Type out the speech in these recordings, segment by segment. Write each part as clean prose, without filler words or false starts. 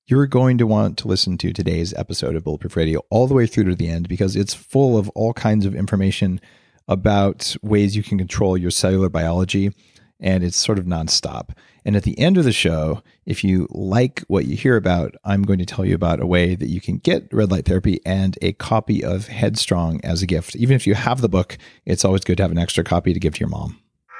You're going to want to listen to today's episode of Bulletproof Radio all the way through to the end because it's full of all kinds of information about ways you can control your cellular biology, and it's sort of nonstop. And at the end of the show, if you like what you hear about, I'm going to tell you about a way that you can get red light therapy and a copy of Headstrong as a gift. Even if you have the book, it's always good to have an extra copy to give to your mom.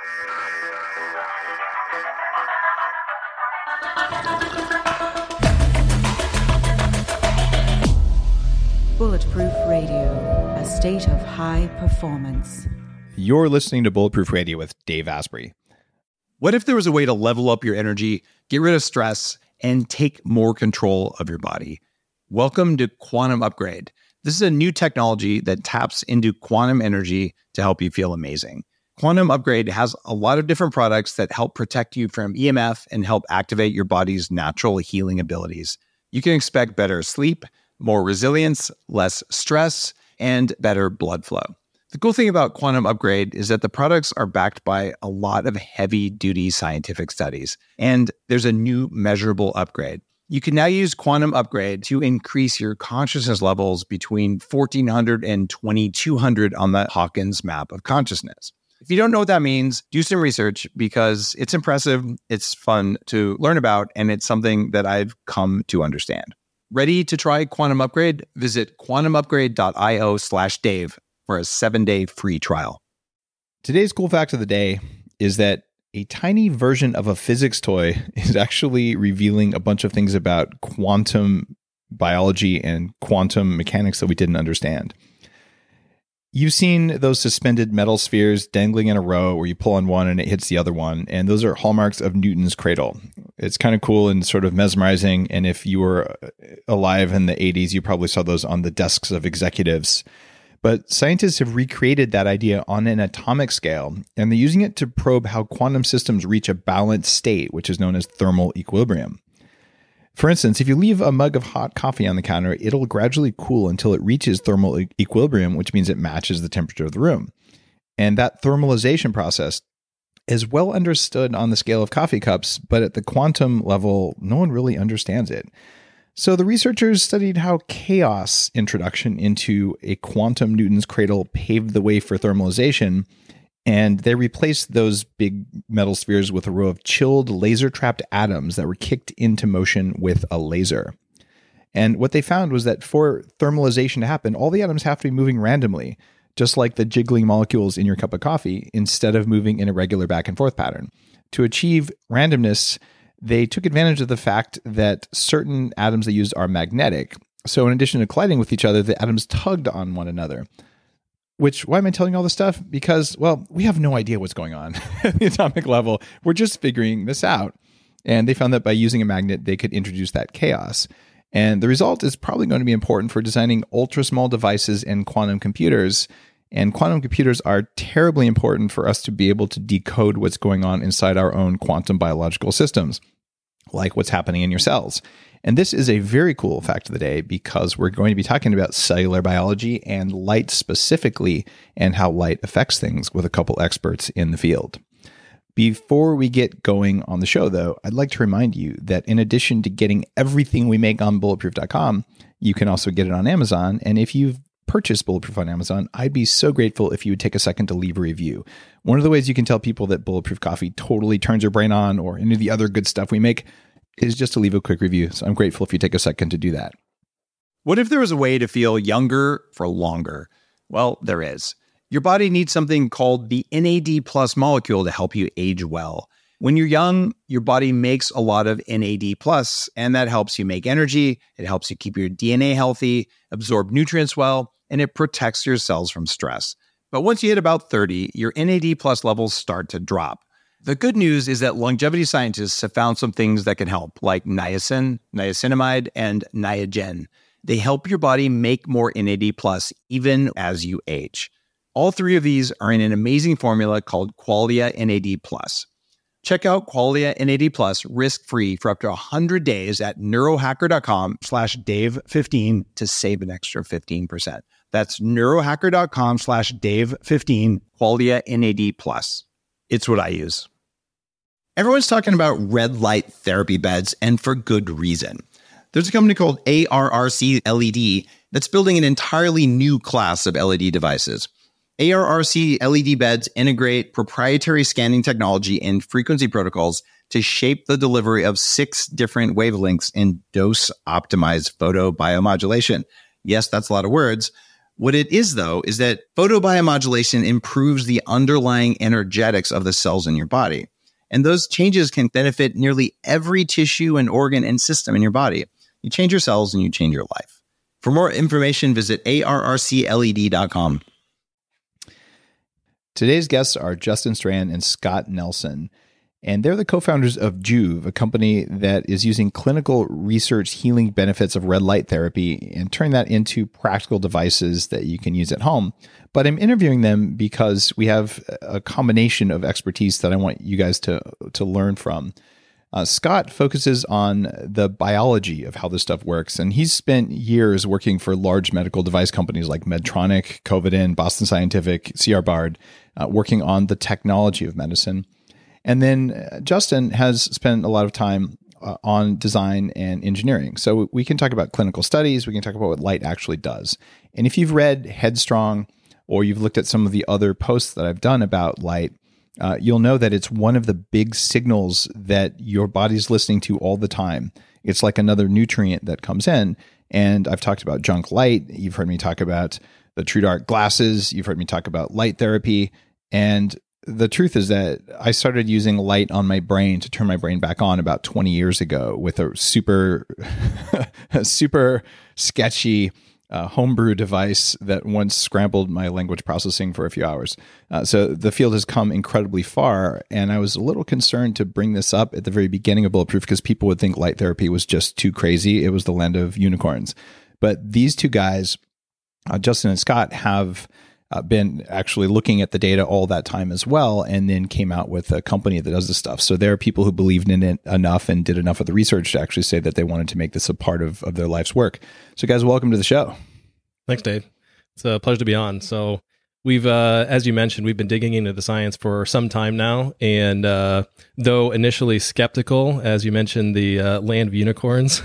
Bulletproof Radio, a state of high performance. You're listening to Bulletproof Radio with Dave Asprey. What if there was a way to level up your energy, get rid of stress, and take more control of your body? Welcome to Quantum Upgrade. This is a new technology that taps into quantum energy to help you feel amazing. Quantum Upgrade has a lot of different products that help protect you from EMF and help activate your body's natural healing abilities. You can expect better sleep, more resilience, less stress, and better blood flow. The cool thing about Quantum Upgrade is that the products are backed by a lot of heavy-duty scientific studies, and there's a new measurable upgrade. You can now use Quantum Upgrade to increase your consciousness levels between 1,400 and 2,200 on the Hawkins map of consciousness. If you don't know what that means, do some research because it's impressive, it's fun to learn about, and it's something that I've come to understand. Ready to try Quantum Upgrade? Visit quantumupgrade.io/Dave for a 7-day free trial. Today's cool fact of the day is that a tiny version of a physics toy is actually revealing a bunch of things about quantum biology and quantum mechanics that we didn't understand. You've seen those suspended metal spheres dangling in a row where you pull on one and it hits the other one, and those are hallmarks of Newton's cradle. It's kind of cool and sort of mesmerizing, and if you were alive in the 80s, you probably saw those on the desks of executives. But scientists have recreated that idea on an atomic scale, and they're using it to probe how quantum systems reach a balanced state, which is known as thermal equilibrium. For instance, if you leave a mug of hot coffee on the counter, it'll gradually cool until it reaches thermal equilibrium, which means it matches the temperature of the room. And that thermalization process is well understood on the scale of coffee cups, but at the quantum level, no one really understands it. So the researchers studied how chaos introduction into a quantum Newton's cradle paved the way for thermalization, and they replaced those big metal spheres with a row of chilled laser-trapped atoms that were kicked into motion with a laser. And what they found was that for thermalization to happen, all the atoms have to be moving randomly, just like the jiggling molecules in your cup of coffee, instead of moving in a regular back and forth pattern. To achieve randomness, they took advantage of the fact that certain atoms they used are magnetic. So in addition to colliding with each other, the atoms tugged on one another. Why am I telling you all this stuff? Because, well, we have no idea what's going on at the atomic level. We're just figuring this out. And they found that by using a magnet, they could introduce that chaos. And the result is probably going to be important for designing ultra-small devices and quantum computers. And quantum computers are terribly important for us to be able to decode what's going on inside our own quantum biological systems, like what's happening in your cells. And this is a very cool fact of the day because we're going to be talking about cellular biology and light specifically and how light affects things with a couple experts in the field. Before we get going on the show, though, I'd like to remind you that in addition to getting everything we make on bulletproof.com, you can also get it on Amazon. And if you've purchased Bulletproof on Amazon, I'd be so grateful if you would take a second to leave a review. One of the ways you can tell people that Bulletproof Coffee totally turns your brain on, or any of the other good stuff we make, is just to leave a quick review. So I'm grateful if you take a second to do that. What if there was a way to feel younger for longer? Well, there is. Your body needs something called the NAD+ molecule to help you age well. When you're young, your body makes a lot of NAD+, and that helps you make energy, it helps you keep your DNA healthy, absorb nutrients well, and it protects your cells from stress. But once you hit about 30, your NAD+ levels start to drop. The good news is that longevity scientists have found some things that can help, like niacin, niacinamide, and Niagen. They help your body make more NAD+, even as you age. All three of these are in an amazing formula called Qualia NAD+. Check out Qualia NAD+ risk-free for up to 100 days at neurohacker.com/Dave15 to save an extra 15%. That's neurohacker.com/Dave15, Qualia NAD+. It's what I use. Everyone's talking about red light therapy beds, and for good reason. There's a company called ARRC LED that's building an entirely new class of LED devices. ARRC LED beds integrate proprietary scanning technology and frequency protocols to shape the delivery of 6 different wavelengths in dose-optimized photobiomodulation. Yes, that's a lot of words. What it is, though, is that photobiomodulation improves the underlying energetics of the cells in your body. And those changes can benefit nearly every tissue and organ and system in your body. You change your cells and you change your life. For more information, visit arrcled.com. Today's guests are Justin Strahan and Scott Nelson, and they're the co-founders of Joovv, a company that is using clinical research healing benefits of red light therapy and turning that into practical devices that you can use at home. But I'm interviewing them because we have a combination of expertise that I want you guys to learn from. Scott focuses on the biology of how this stuff works, and he's spent years working for large medical device companies like Medtronic, Covidien, Boston Scientific, C.R. Bard, working on the technology of medicine. And then Justin has spent a lot of time on design and engineering. So we can talk about clinical studies, we can talk about what light actually does. And if you've read Headstrong or you've looked at some of the other posts that I've done about light, you'll know that it's one of the big signals that your body's listening to all the time. It's like another nutrient that comes in. And I've talked about junk light. You've heard me talk about the TrueDark glasses. You've heard me talk about light therapy. And the truth is that I started using light on my brain to turn my brain back on about 20 years ago with a super sketchy homebrew device that once scrambled my language processing for a few hours. So the field has come incredibly far, and I was a little concerned to bring this up at the very beginning of Bulletproof because people would think light therapy was just too crazy. It was the land of unicorns. But these two guys, Justin and Scott, have been actually looking at the data all that time as well, and then came out with a company that does this stuff. So there are people who believed in it enough and did enough of the research to actually say that they wanted to make this a part of their life's work. So guys, welcome to the show. Thanks, Dave. It's a pleasure to be on. So we've, as you mentioned, we've been digging into the science for some time now. And though initially skeptical, as you mentioned, the land of unicorns,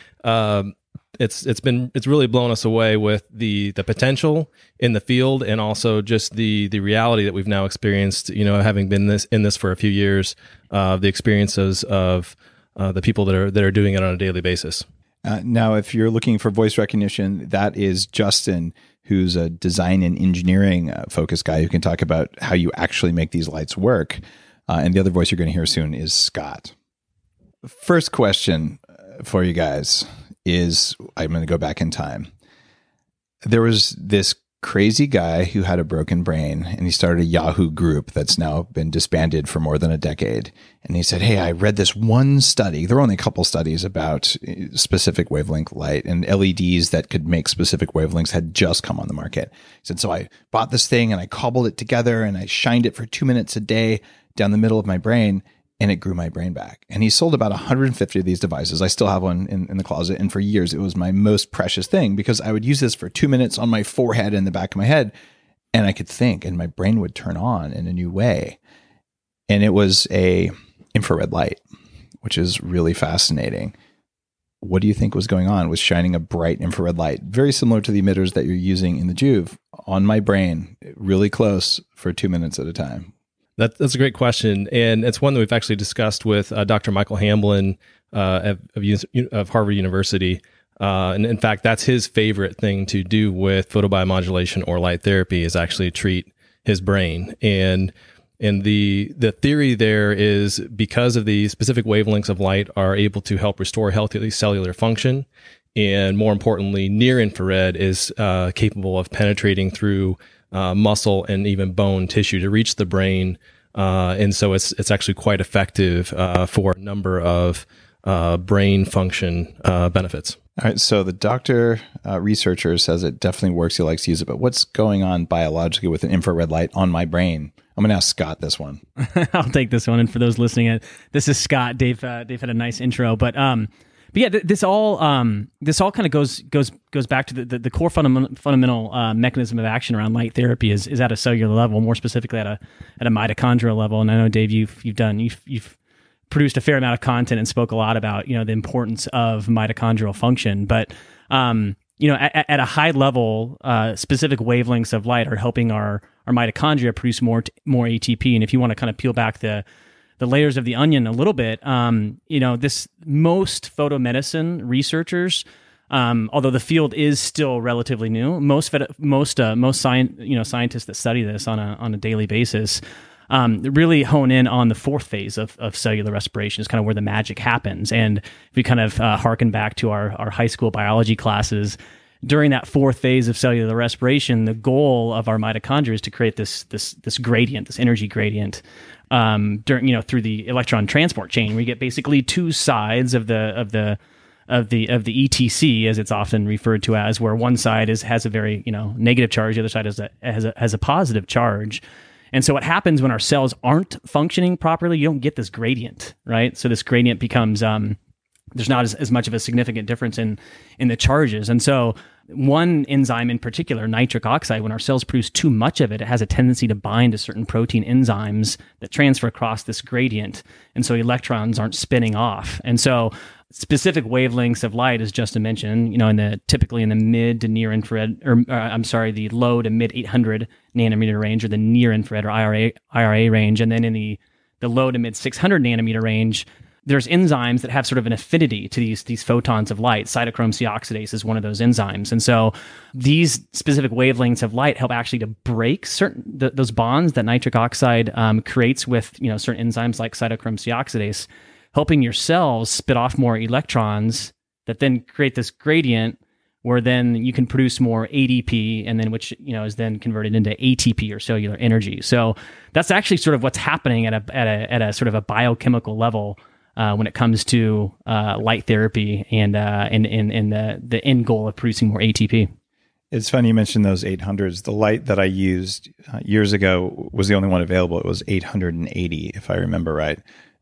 it's really blown us away with the potential in the field, and also just the reality that we've now experienced, having been in this for a few years, the experiences of the people that are doing it on a daily basis. Now, if you're looking for voice recognition, that is Justin, who's a design and engineering focused guy who can talk about how you actually make these lights work. And the other voice you're going to hear soon is Scott. First question for you guys is, I'm going to go back in time. There was this crazy guy who had a broken brain, and he started a Yahoo group that's now been disbanded for more than a decade. And he said, hey, I read this one study. There were only a couple studies about specific wavelength light, and LEDs that could make specific wavelengths had just come on the market. He said, so I bought this thing and I cobbled it together and I shined it for 2 minutes a day down the middle of my brain, and it grew my brain back. And he sold about 150 of these devices. I still have one in the closet. And for years, it was my most precious thing because I would use this for 2 minutes on my forehead and the back of my head, and I could think, and my brain would turn on in a new way. And it was a infrared light, which is really fascinating. What do you think was going on with shining a bright infrared light, very similar to the emitters that you're using in the Joovv, on my brain, really close for 2 minutes at a time? That's a great question, and it's one that we've actually discussed with Dr. Michael Hamblin of Harvard University. And in fact, that's his favorite thing to do with photobiomodulation or light therapy, is actually treat his brain. And the theory there is, because of the specific wavelengths of light are able to help restore healthy cellular function, and more importantly, near infrared is capable of penetrating through muscle and even bone tissue to reach the brain, and so it's actually quite effective for a number of brain function benefits. All right, so the doctor researcher says it definitely works. He likes to use it, but what's going on biologically with an infrared light on my brain? I'm going to ask Scott this one. I'll take this one, and for those listening, this is Scott. Dave had a nice intro, but yeah, this all kind of goes back to the core fundamental mechanism of action around light therapy is at a cellular level, more specifically at a mitochondrial level. And I know, Dave, you've produced a fair amount of content and spoke a lot about, the importance of mitochondrial function. But, at a high level, specific wavelengths of light are helping our mitochondria produce more ATP. And if you want to kind of peel back the layers of the onion a little bit, this most photomedicine researchers, although the field is still relatively new, most scientists that study this on a daily basis really hone in on the fourth phase of cellular respiration is kind of where the magic happens. And if we kind of harken back to our high school biology classes, during that fourth phase of cellular respiration, the goal of our mitochondria is to create this gradient, this energy gradient, through the electron transport chain. We get basically two sides of the ETC, as it's often referred to as, where one side has a very negative charge, the other side has a positive charge. And so what happens when our cells aren't functioning properly, you don't get this gradient, right? So this gradient becomes, there's not as much of a significant difference in the charges. And so one enzyme in particular, nitric oxide, when our cells produce too much of it, it has a tendency to bind to certain protein enzymes that transfer across this gradient. And so electrons aren't spinning off. And so specific wavelengths of light, as Justin mentioned, typically in the mid to near infrared, the low to mid 800 nanometer range, or the near infrared or IRA range. And then in the low to mid 600 nanometer range, there's enzymes that have sort of an affinity to these photons of light. Cytochrome C oxidase is one of those enzymes. And so these specific wavelengths of light help actually to break those bonds that nitric oxide creates with certain enzymes like cytochrome C oxidase, helping your cells spit off more electrons that then create this gradient where then you can produce more ADP, and then which is then converted into ATP, or cellular energy. So that's actually sort of what's happening at a sort of a biochemical level when it comes to light therapy and the end goal of producing more ATP. It's funny you mentioned those 800s. The light that I used years ago was the only one available. It was 880, if I remember right.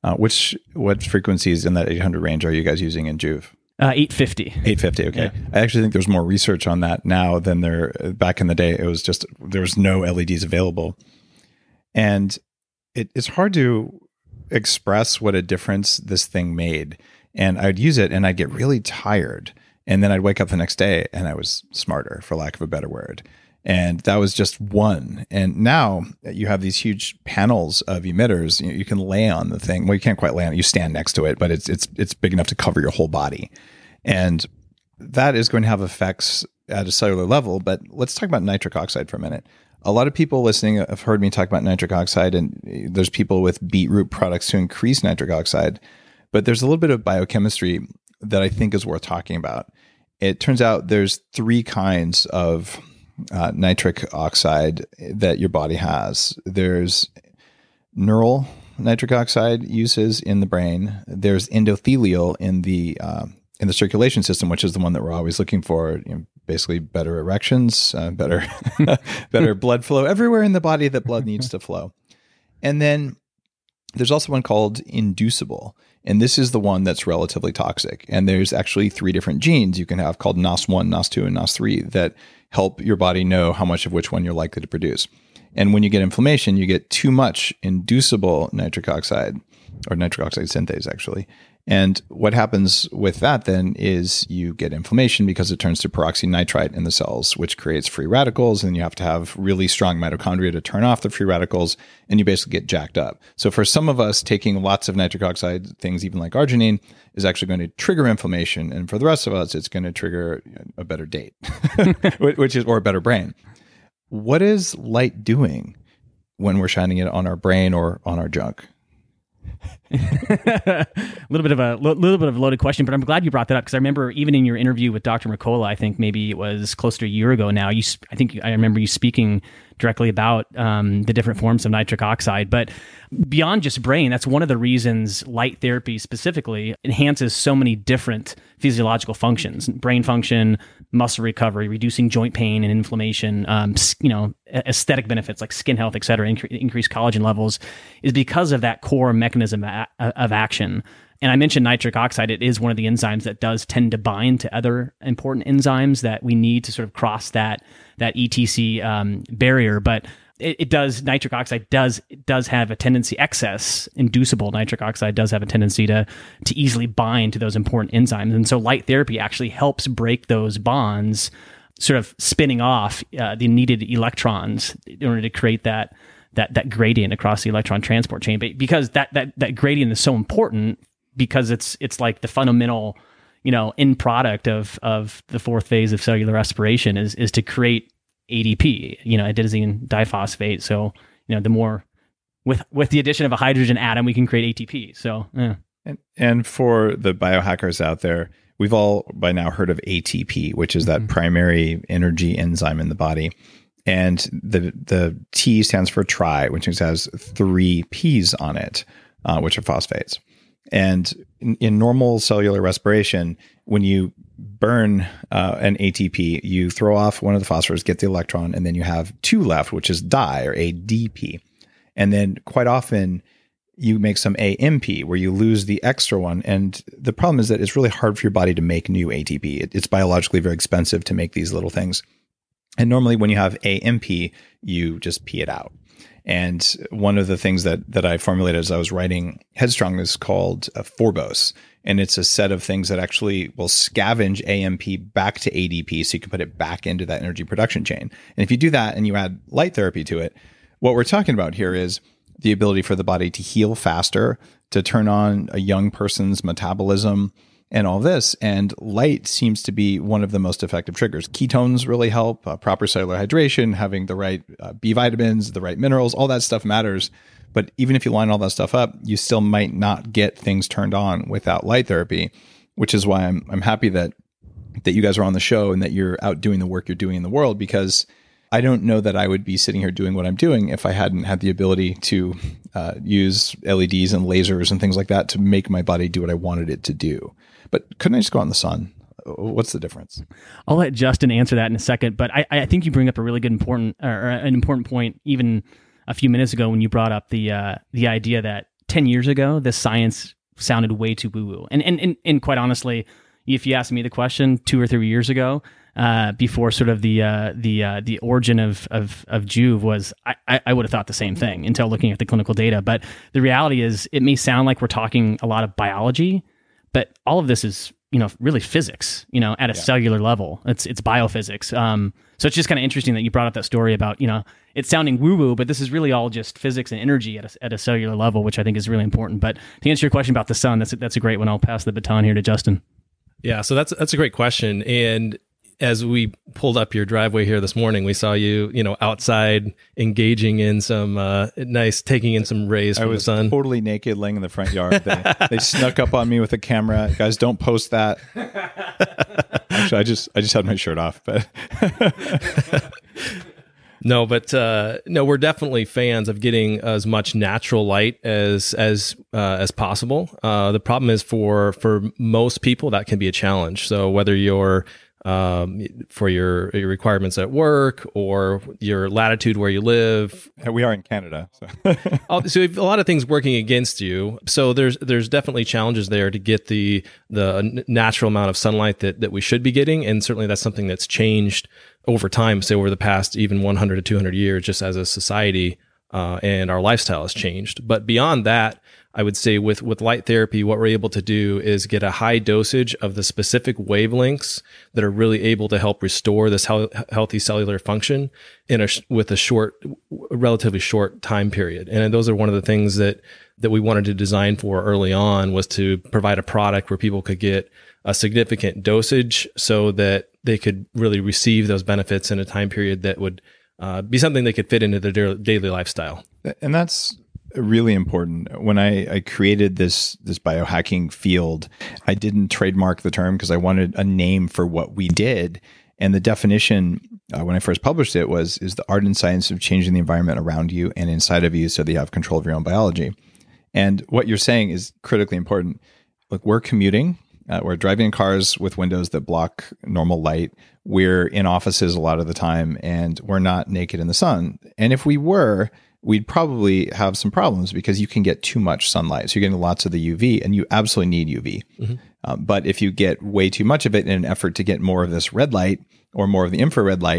What frequencies in that 800 range are you guys using in Juve? 850. 850, okay. Yeah. I actually think there's more research on that now than there back in the day. It was just, there was no LEDs available. And it's hard to express what a difference this thing made. And I'd use it and I'd get really tired. And then I'd wake up the next day and I was smarter, for lack of a better word. And that was just one. And now you have these huge panels of emitters. You can lay on the thing. Well, you can't quite lay on it. You stand next to it, but it's big enough to cover your whole body. And that is going to have effects at a cellular level. But let's talk about nitric oxide for a minute. A lot of people listening have heard me talk about nitric oxide, and there's people with beetroot products to increase nitric oxide. But there's a little bit of biochemistry that I think is worth talking about. It turns out there's three kinds of nitric oxide that your body has. There's neural nitric oxide uses in the brain. There's endothelial in the circulation system, which is the one that we're always looking for. Basically, better erections, better blood flow everywhere in the body that blood needs to flow. And then there's also one called inducible. And this is the one that's relatively toxic. And there's actually 3 different genes you can have called NOS1, NOS2, and NOS3 that help your body know how much of which one you're likely to produce. And when you get inflammation, you get too much inducible nitric oxide, or nitric oxide synthase, actually. And what happens with that then is you get inflammation because it turns to peroxynitrite in the cells, which creates free radicals. And you have to have really strong mitochondria to turn off the free radicals, and you basically get jacked up. So for some of us, taking lots of nitric oxide, things even like arginine, is actually going to trigger inflammation. And for the rest of us, it's going to trigger a better date, or a better brain. What is light doing when we're shining it on our brain or on our junk? A little bit of a loaded question, but I'm glad you brought that up, because I remember even in your interview with Dr. Mercola, I think maybe it was close to a year ago now, I remember you speaking directly about the different forms of nitric oxide. But beyond just brain, that's one of the reasons light therapy specifically enhances so many different physiological functions: brain function, muscle recovery, reducing joint pain and inflammation, aesthetic benefits like skin health, et cetera, increased collagen levels, is because of that core mechanism of action. And I mentioned nitric oxide. It is one of the enzymes that does tend to bind to other important enzymes that we need to sort of cross that ETC barrier. But nitric oxide does have a tendency, excess inducible nitric oxide does have a tendency to easily bind to those important enzymes. And so light therapy actually helps break those bonds, sort of spinning off the needed electrons in order to create that gradient across the electron transport chain. But because that gradient is so important, because it's like the fundamental, end product of the fourth phase of cellular respiration is to create ADP, adenosine diphosphate. So, the more with the addition of a hydrogen atom, we can create ATP. So, yeah. And for the biohackers out there, we've all by now heard of ATP, which is that primary energy enzyme in the body. And the T stands for tri, which has 3 Ps on it, which are phosphates. And in normal cellular respiration, when you burn an ATP, you throw off one of the phosphors, get the electron, and then you have 2 left, which is di or ADP. And then quite often you make some AMP where you lose the extra one. And the problem is that it's really hard for your body to make new ATP. It's biologically very expensive to make these little things. And normally when you have AMP, you just pee it out. And one of the things that I formulated as I was writing Headstrong is called Forbose. And it's a set of things that actually will scavenge AMP back to ADP so you can put it back into that energy production chain. And if you do that and you add light therapy to it, what we're talking about here is the ability for the body to heal faster, to turn on a young person's metabolism, and all this. And light seems to be one of the most effective triggers. Ketones really help, proper cellular hydration, having the right B vitamins, the right minerals, all that stuff matters. But even if you line all that stuff up, you still might not get things turned on without light therapy, which is why I'm happy that you guys are on the show and that you're out doing the work you're doing in the world, because I don't know that I would be sitting here doing what I'm doing if I hadn't had the ability to use LEDs and lasers and things like that to make my body do what I wanted it to do. But couldn't I just go out in the sun? What's the difference? I'll let Justin answer that in a second, but I think you bring up a really good an important point even a few minutes ago when you brought up the idea that 10 years ago, this science sounded way too woo-woo. And quite honestly, if you asked me the question 2 or 3 years ago, before sort of the origin of Joovv was, I would have thought the same thing until looking at the clinical data. But the reality is, it may sound like we're talking a lot of biology, but all of this is, really physics, at a cellular level. It's biophysics. So it's just kind of interesting that you brought up that story about, it's sounding woo-woo, but this is really all just physics and energy at a cellular level, which I think is really important. But to answer your question about the sun, that's a great one. I'll pass the baton here to Justin. Yeah, so that's a great question. And as we pulled up your driveway here this morning, we saw you, outside engaging in some taking in some rays from the sun. I was totally naked laying in the front yard. They snuck up on me with a camera. Guys, don't post that. Actually, I just had my shirt off, but No, but we're definitely fans of getting as much natural light as possible. The problem is for most people that can be a challenge. So whether you're for your requirements at work or your latitude where you live. We are in Canada. So a lot of things working against you. So there's definitely challenges there to get the natural amount of sunlight that we should be getting. And certainly that's something that's changed over time, say over the past even 100 to 200 years, just as a society and our lifestyle has changed. But beyond that, I would say with light therapy, what we're able to do is get a high dosage of the specific wavelengths that are really able to help restore this healthy cellular function with a relatively short time period. And those are one of the things that we wanted to design for early on, was to provide a product where people could get a significant dosage so that they could really receive those benefits in a time period that would be something they could fit into their daily lifestyle. And that's really important. When I created this biohacking field, I didn't trademark the term because I wanted a name for what we did. And the definition, when I first published it, is the art and science of changing the environment around you and inside of you so that you have control of your own biology. And what you're saying is critically important. Look, we're commuting. We're driving in cars with windows that block normal light. We're in offices a lot of the time, and we're not naked in the sun. And if we were, we'd probably have some problems because you can get too much sunlight. So you're getting lots of the UV, and you absolutely need UV. Mm-hmm. But if you get way too much of it in an effort to get more of this red light or more of the infrared light,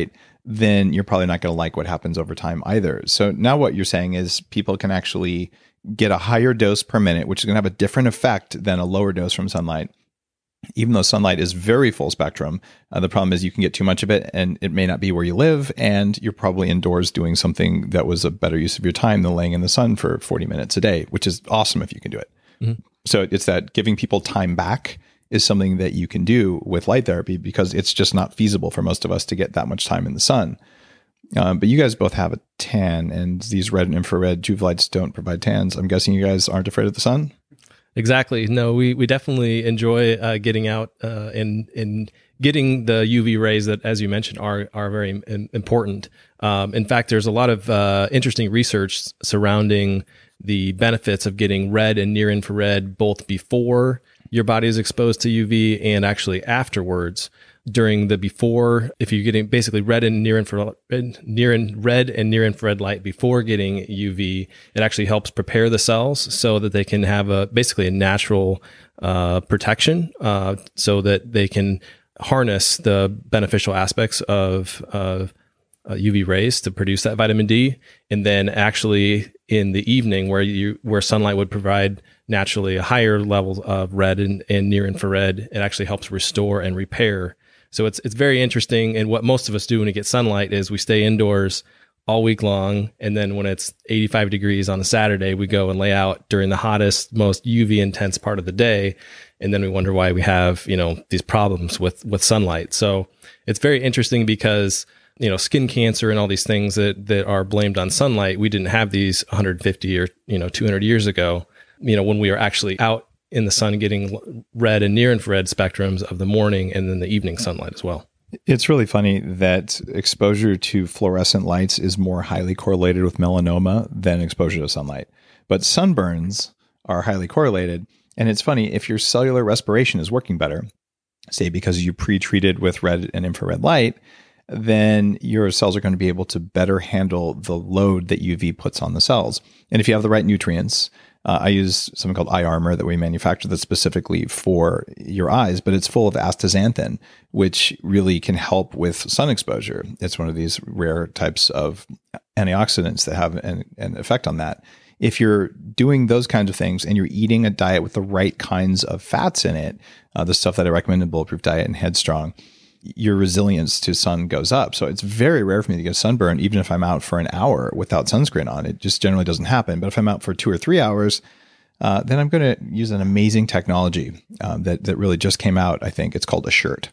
then you're probably not going to like what happens over time either. So now what you're saying is people can actually get a higher dose per minute, which is going to have a different effect than a lower dose from sunlight. Even though sunlight is very full spectrum, the problem is you can get too much of it and it may not be where you live, and you're probably indoors doing something that was a better use of your time than laying in the sun for 40 minutes a day, which is awesome if you can do it. Mm-hmm. So it's that giving people time back is something that you can do with light therapy, because it's just not feasible for most of us to get that much time in the sun. But you guys both have a tan, and these red and infrared Joovv lights don't provide tans. I'm guessing you guys aren't afraid of the sun? Exactly. No, we definitely enjoy getting out and getting the UV rays that, as you mentioned, are very important. In fact, there's a lot of interesting research surrounding the benefits of getting red and near infrared both before your body is exposed to UV and actually afterwards. During the before, if you're getting basically red and near infrared light before getting UV, it actually helps prepare the cells so that they can have basically a natural protection, so that they can harness the beneficial aspects of UV rays to produce that vitamin D. And then actually in the evening, where sunlight would provide naturally a higher level of red and near infrared, it actually helps restore and repair. So it's very interesting. And what most of us do when we get sunlight is we stay indoors all week long. And then when it's 85 degrees on a Saturday, we go and lay out during the hottest, most UV intense part of the day. And then we wonder why we have, these problems with sunlight. So it's very interesting because, skin cancer and all these things that are blamed on sunlight, we didn't have these 150 or, 200 years ago, when we were actually out in the sun getting red and near infrared spectrums of the morning and then the evening sunlight as well. It's really funny that exposure to fluorescent lights is more highly correlated with melanoma than exposure to sunlight. But sunburns are highly correlated. And it's funny, if your cellular respiration is working better, say because you pre-treated with red and infrared light, then your cells are going to be able to better handle the load that UV puts on the cells. And if you have the right nutrients, I use something called Eye Armor that we manufacture that's specifically for your eyes, but it's full of astaxanthin, which really can help with sun exposure. It's one of these rare types of antioxidants that have an effect on that. If you're doing those kinds of things and you're eating a diet with the right kinds of fats in it, the stuff that I recommend in Bulletproof Diet and Headstrong, your resilience to sun goes up. So it's very rare for me to get sunburn, even if I'm out for an hour without sunscreen on. It just generally doesn't happen. But if I'm out for 2 or 3 hours, then I'm going to use an amazing technology that really just came out. I think it's called a shirt.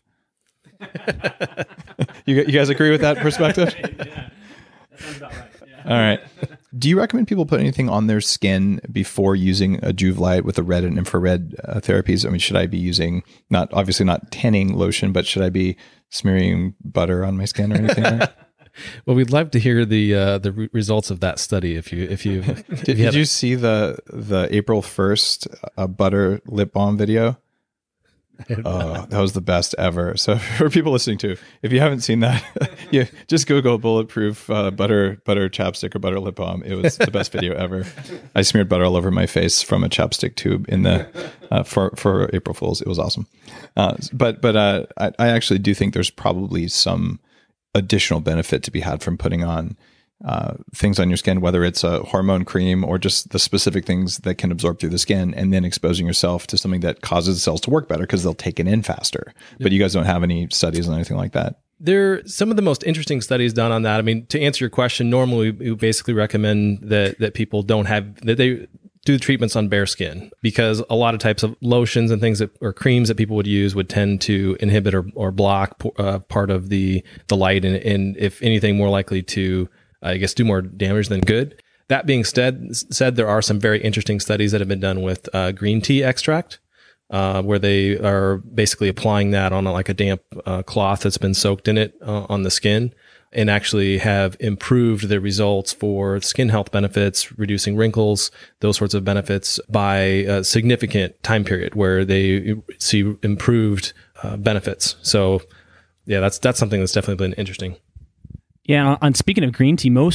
You guys agree with that perspective? Yeah, that sounds about right. Yeah. All right. Do you recommend people put anything on their skin before using a Joovv light with the red and infrared therapies? I mean, should I be using obviously not tanning lotion, but should I be smearing butter on my skin or anything like that? Well, we'd love to hear the results of that study. If you did you see the April 1st butter lip balm video? Oh, that was the best ever. So for people listening to, if you haven't seen that, yeah, just Google Bulletproof butter chapstick or butter lip balm. It was the best video ever. I smeared butter all over my face from a chapstick tube in the for April Fools. It was awesome. But I actually do think there's probably some additional benefit to be had from putting on things on your skin, whether it's a hormone cream or just the specific things that can absorb through the skin, and then exposing yourself to something that causes the cells to work better because they'll take it in faster. Yep. But you guys don't have any studies on anything like that? There are some of the most interesting studies done on that. I mean, to answer your question, normally we basically recommend that people that they do treatments on bare skin, because a lot of types of lotions and things or creams that people would use would tend to inhibit or block part of the light, and if anything, more likely to do more damage than good. That being said, there are some very interesting studies that have been done with green tea extract, where they are basically applying that on a damp cloth that's been soaked in it on the skin, and actually have improved the results for skin health benefits, reducing wrinkles, those sorts of benefits by a significant time period where they see improved benefits. So yeah, that's something that's definitely been interesting. Yeah, on speaking of green tea, most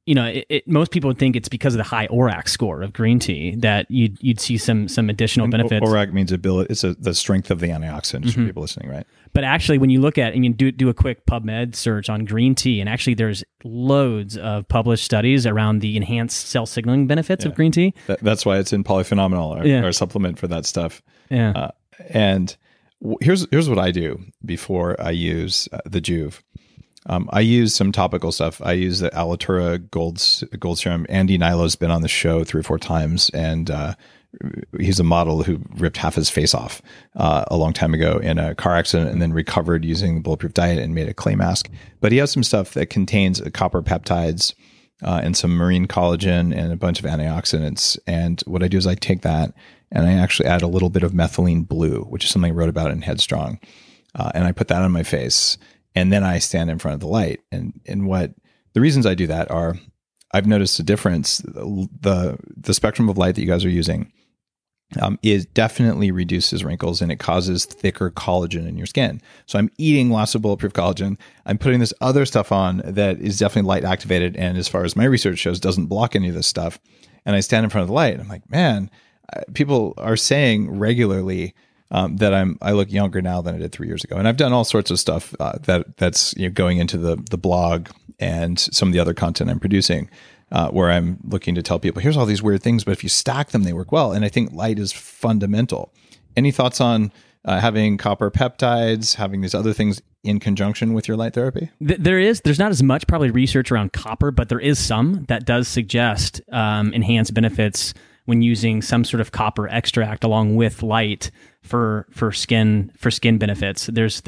most people would think it's because of the high ORAC score of green tea that you'd see some additional benefits. ORAC means ability. It's the strength of the antioxidant, just for people listening, right? But actually, when you look at, do a quick PubMed search on green tea, and actually there's loads of published studies around the enhanced cell signaling benefits of green tea. That's why it's in Polyphenomenal, our supplement for that stuff. Yeah. And here's what I do before I use the Joovv. I use some topical stuff. I use the Alitura Gold Serum. Andy Nilo's been on the show 3 or 4 times, and he's a model who ripped half his face off a long time ago in a car accident and then recovered using the Bulletproof Diet and made a clay mask. But he has some stuff that contains copper peptides and some marine collagen and a bunch of antioxidants. And what I do is I take that and I actually add a little bit of methylene blue, which is something I wrote about in Headstrong. And I put that on my face. And then I stand in front of the light. And what the reasons I do that are, I've noticed a difference. The spectrum of light that you guys are using it definitely reduces wrinkles and it causes thicker collagen in your skin. So I'm eating lots of Bulletproof collagen. I'm putting this other stuff on that is definitely light activated. And as far as my research shows, doesn't block any of this stuff. And I stand in front of the light. And I'm like, man, people are saying regularly that I look younger now than I did 3 years ago. And I've done all sorts of stuff that's going into the blog and some of the other content I'm producing, where I'm looking to tell people, here's all these weird things, but if you stack them, they work well. And I think light is fundamental. Any thoughts on having copper peptides, having these other things in conjunction with your light therapy? There's not as much probably research around copper, but there is some that does suggest enhanced benefits when using some sort of copper extract along with light for skin benefits.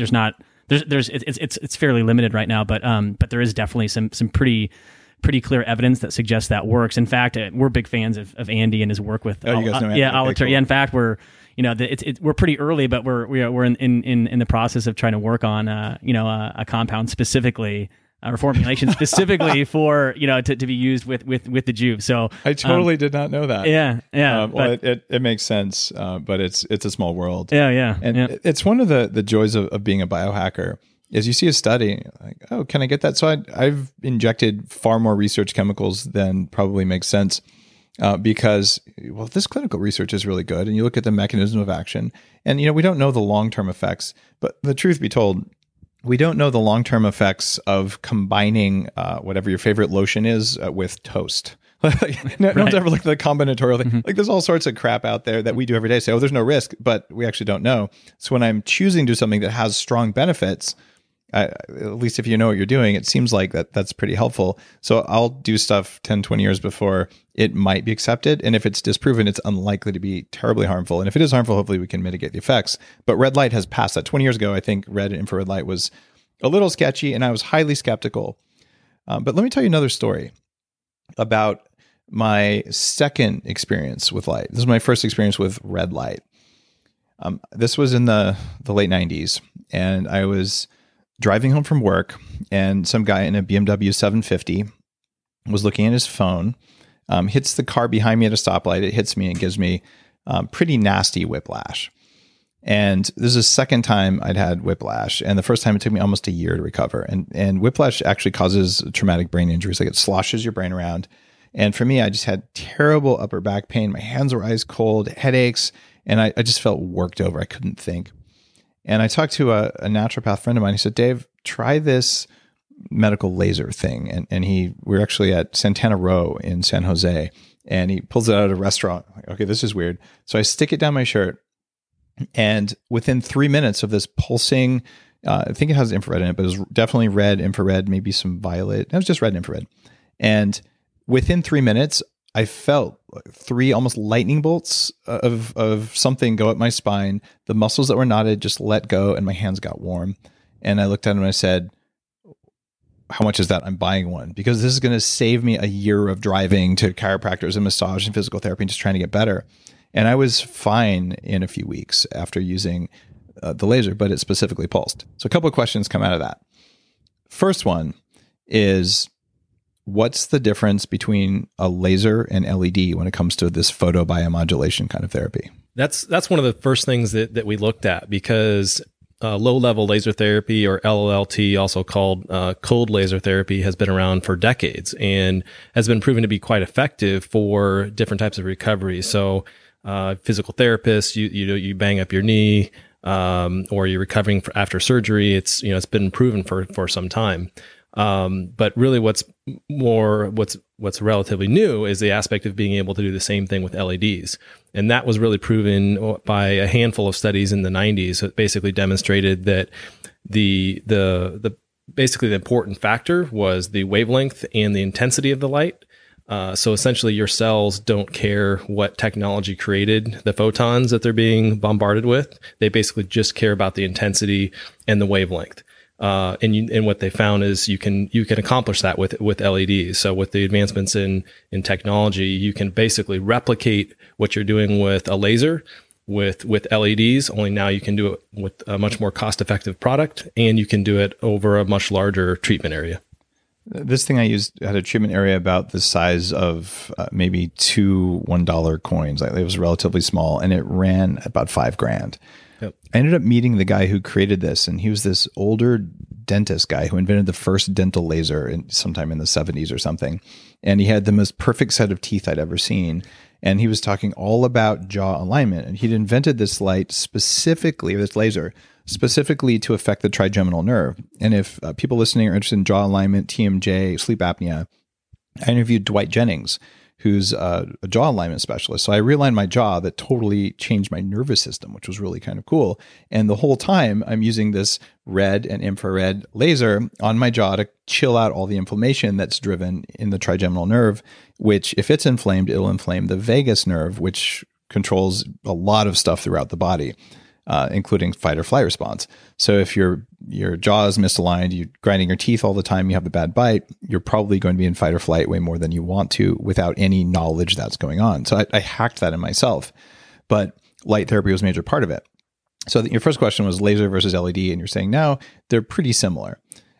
It's fairly limited right now, but there is definitely some pretty clear evidence that suggests that works. In fact, we're big fans of Andy and his work with you guys know Andy. Alitura. Okay, cool. Yeah, in fact, we're we're pretty early, but we're in the process of trying to work on a compound specifically. Or formulation specifically for to be used with the Joovv. So I totally did not know that. Yeah. Well, it makes sense, but it's a small world. Yeah. And it's one of the joys of being a biohacker is you see a study like, oh, can I get that? So I've injected far more research chemicals than probably makes sense because this clinical research is really good, and you look at the mechanism of action, and we don't know the long-term effects. But the truth be told, we don't know the long-term effects of combining whatever your favorite lotion is with toast. No one's ever looked at the combinatorial thing. Mm-hmm. Like there's all sorts of crap out there that we do every day. Say, oh, there's no risk, but we actually don't know. So when I'm choosing to do something that has strong benefits, at least if you know what you're doing, it seems like that's pretty helpful. So I'll do stuff 10, 20 years before it might be accepted. And if it's disproven, it's unlikely to be terribly harmful. And if it is harmful, hopefully we can mitigate the effects. But red light has passed that. 20 years ago, I think red and infrared light was a little sketchy and I was highly skeptical. But let me tell you another story about my second experience with light. This is my first experience with red light. This was in the late 90s. And I was driving home from work, and some guy in a BMW 750 was looking at his phone, hits the car behind me at a stoplight. It hits me and gives me pretty nasty whiplash. And this is the second time I'd had whiplash. And the first time it took me almost a year to recover. And whiplash actually causes traumatic brain injuries. Like it sloshes your brain around. And for me, I just had terrible upper back pain. My hands were ice cold, headaches, and I just felt worked over. I couldn't think. And I talked to a naturopath friend of mine. He said, Dave, try this medical laser thing. And we're actually at Santana Row in San Jose, and he pulls it out of a restaurant. I'm like, okay, this is weird. So I stick it down my shirt, and within 3 minutes of this pulsing, I think it has infrared in it, but it was definitely red, infrared, maybe some violet. It was just red and infrared. And within 3 minutes, I felt 3 almost lightning bolts of something go up my spine. The muscles that were knotted just let go, and my hands got warm. And I looked at him and I said, how much is that? I'm buying one, because this is going to save me a year of driving to chiropractors and massage and physical therapy and just trying to get better. And I was fine in a few weeks after using the laser, but it specifically pulsed. So a couple of questions come out of that. First one is, what's the difference between a laser and LED when it comes to this photobiomodulation kind of therapy? That's one of the first things that we looked at, because low-level laser therapy, or LLT, also called cold laser therapy, has been around for decades and has been proven to be quite effective for different types of recovery. So, physical therapists, you bang up your knee, or you're recovering after surgery. It's been proven for some time. But really, what's relatively new is the aspect of being able to do the same thing with LEDs, and that was really proven by a handful of studies in the 90s that basically demonstrated that the basically the important factor was the wavelength and the intensity of the light. So essentially, your cells don't care what technology created the photons that they're being bombarded with. They basically just care about the intensity and the wavelength. And what they found is you can accomplish that with LEDs. So with the advancements in technology, you can basically replicate what you're doing with a laser with LEDs. Only now you can do it with a much more cost-effective product, and you can do it over a much larger treatment area. This thing I used had a treatment area about the size of maybe two $1 coins. It was relatively small, and it ran about $5,000. Yep. I ended up meeting the guy who created this, and he was this older dentist guy who invented the first dental laser sometime in the 70s or something. And he had the most perfect set of teeth I'd ever seen. And he was talking all about jaw alignment. And he'd invented this light specifically, this laser, specifically to affect the trigeminal nerve. And if people listening are interested in jaw alignment, TMJ, sleep apnea, I interviewed Dwight Jennings, who's a jaw alignment specialist. So I realigned my jaw that totally changed my nervous system, which was really kind of cool. And the whole time I'm using this red and infrared laser on my jaw to chill out all the inflammation that's driven in the trigeminal nerve, which if it's inflamed, it'll inflame the vagus nerve, which controls a lot of stuff throughout the body, including fight or flight response. So if your jaw is misaligned, you're grinding your teeth all the time, you have a bad bite, you're probably going to be in fight or flight way more than you want to without any knowledge that's going on. So I hacked that in myself, but light therapy was a major part of it. So your first question was laser versus LED, and you're saying now they're pretty similar.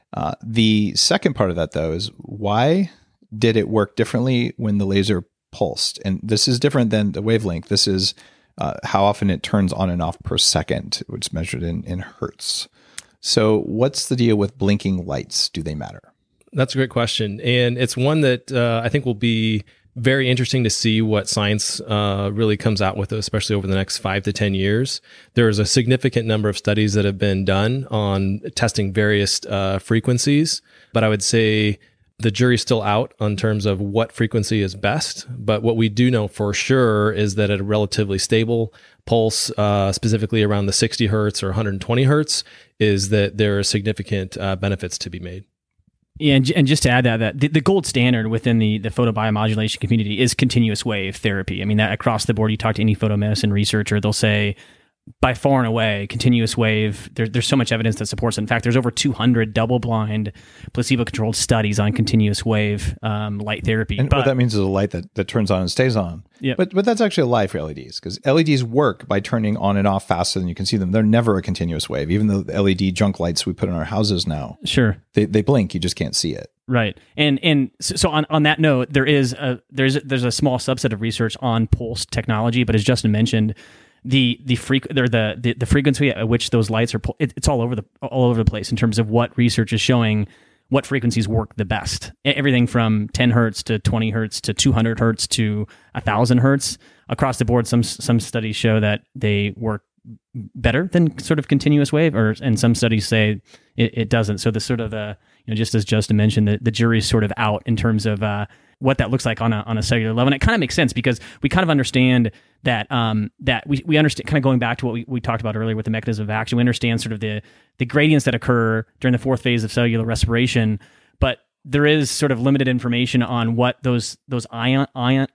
The second part of that, though, is why did it work differently when the laser pulsed? And this is different than the wavelength. This is how often it turns on and off per second, which is measured in hertz. So what's the deal with blinking lights? Do they matter? That's a great question. And it's one that I think will be very interesting to see what science really comes out with, especially over the next 5 to 10 years. There's a significant number of studies that have been done on testing various frequencies, but I would say the jury's still out on terms of what frequency is best. But what we do know for sure is that at a relatively stable pulse, specifically around the 60 hertz or 120 hertz, is that there are significant benefits to be made. Yeah, and just to add that the gold standard within the photobiomodulation community is continuous wave therapy. I mean, that across the board, you talk to any photomedicine researcher, they'll say, by far and away, continuous wave, there's so much evidence that supports it. In fact, there's over 200 double-blind, placebo-controlled studies on continuous wave light therapy. And what that means is a light that turns on and stays on. Yeah. But that's actually a lie for LEDs, because LEDs work by turning on and off faster than you can see them. They're never a continuous wave, even though the LED junk lights we put in our houses now. Sure. They blink, you just can't see it. Right. And so on that note, there's a small subset of research on pulse technology, but as Justin mentioned, the frequency at which those lights are it's all over the place in terms of what research is showing what frequencies work the best. Everything from 10 hertz to 20 hertz to 200 hertz to 1,000 hertz across the board. Some studies show that they work better than sort of continuous wave, and some studies say it doesn't. So the sort of just as Justin mentioned, the jury's sort of out in terms of what that looks like on a cellular level. And it kind of makes sense because we kind of understand that we understand, kind of going back to what we talked about earlier with the mechanism of action, we understand sort of the gradients that occur during the fourth phase of cellular respiration, but there is sort of limited information on what those ion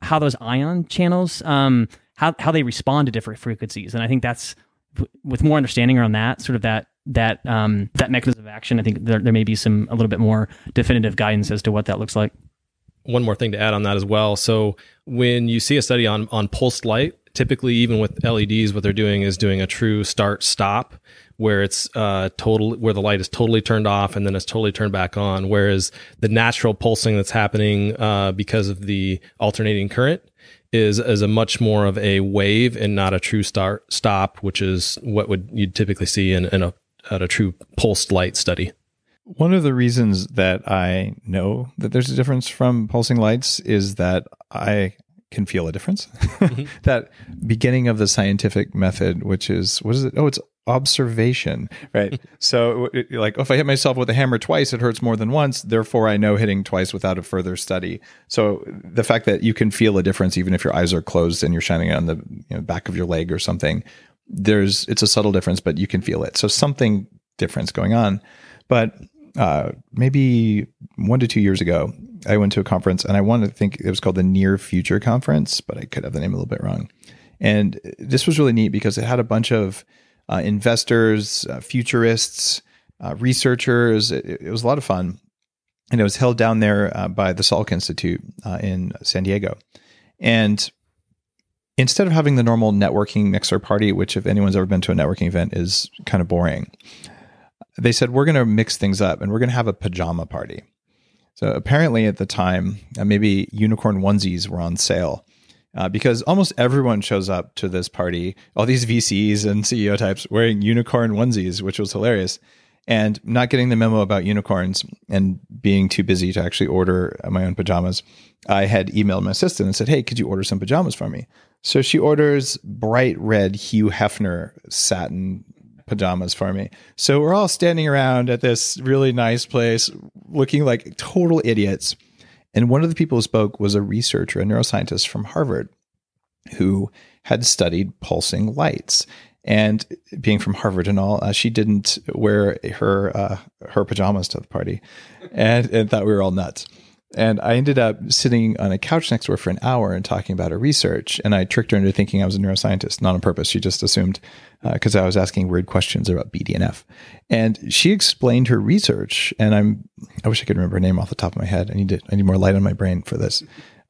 channels, how they respond to different frequencies. And I think that's, with more understanding around that, sort of that mechanism of action, I think there may be a little bit more definitive guidance as to what that looks like. One more thing to add on that as well. So when you see a study on pulsed light, typically even with LEDs, what they're doing is doing a true start-stop, where it's where the light is totally turned off and then it's totally turned back on. Whereas the natural pulsing that's happening because of the alternating current is a much more of a wave and not a true start-stop, which is what you'd typically see in a a true pulsed light study. One of the reasons that I know that there's a difference from pulsing lights is that I can feel a difference. That beginning of the scientific method, which is, what is it? Oh, it's observation, right? So like if I hit myself with a hammer twice, it hurts more than once. Therefore, I know hitting twice without a further study. So the fact that you can feel a difference, even if your eyes are closed and you're shining it on the back of your leg or something, it's a subtle difference, but you can feel it. So something different's going on. But maybe 1 to 2 years ago, I went to a conference, and I wanted to think it was called the Near Future Conference, but I could have the name a little bit wrong. And this was really neat because it had a bunch of investors, futurists, researchers. It was a lot of fun. And it was held down there by the Salk Institute in San Diego. And instead of having the normal networking mixer party, which if anyone's ever been to a networking event is kind of boring, they said, we're going to mix things up and we're going to have a pajama party. So apparently at the time, maybe unicorn onesies were on sale because almost everyone shows up to this party, all these VCs and CEO types wearing unicorn onesies, which was hilarious. And not getting the memo about unicorns and being too busy to actually order my own pajamas, I had emailed my assistant and said, hey, could you order some pajamas for me? So she orders bright red Hugh Hefner satin pajamas for me. So we're all standing around at this really nice place looking like total idiots. And one of the people who spoke was a researcher, a neuroscientist from Harvard, who had studied pulsing lights. And being from Harvard and all, she didn't wear her pajamas to the party and thought we were all nuts. And I ended up sitting on a couch next to her for an hour and talking about her research. And I tricked her into thinking I was a neuroscientist, not on purpose. She just assumed because I was asking weird questions about BDNF. And she explained her research. And I wish I could remember her name off the top of my head. I need more light on my brain for this.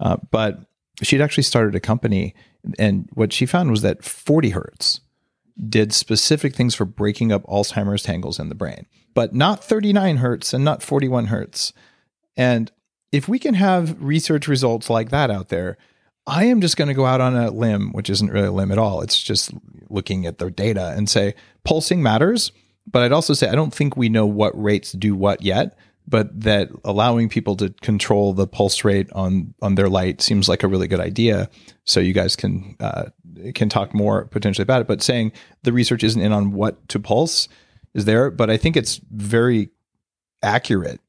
But she'd actually started a company. And what she found was that 40 hertz did specific things for breaking up Alzheimer's tangles in the brain, but not 39 hertz and not 41 hertz. And if we can have research results like that out there, I am just going to go out on a limb, which isn't really a limb at all. It's just looking at their data and say pulsing matters. But I'd also say I don't think we know what rates do what yet, but that allowing people to control the pulse rate on their light seems like a really good idea. So you guys can talk more potentially about it. But saying the research isn't in on what to pulse is there, but I think it's very accurate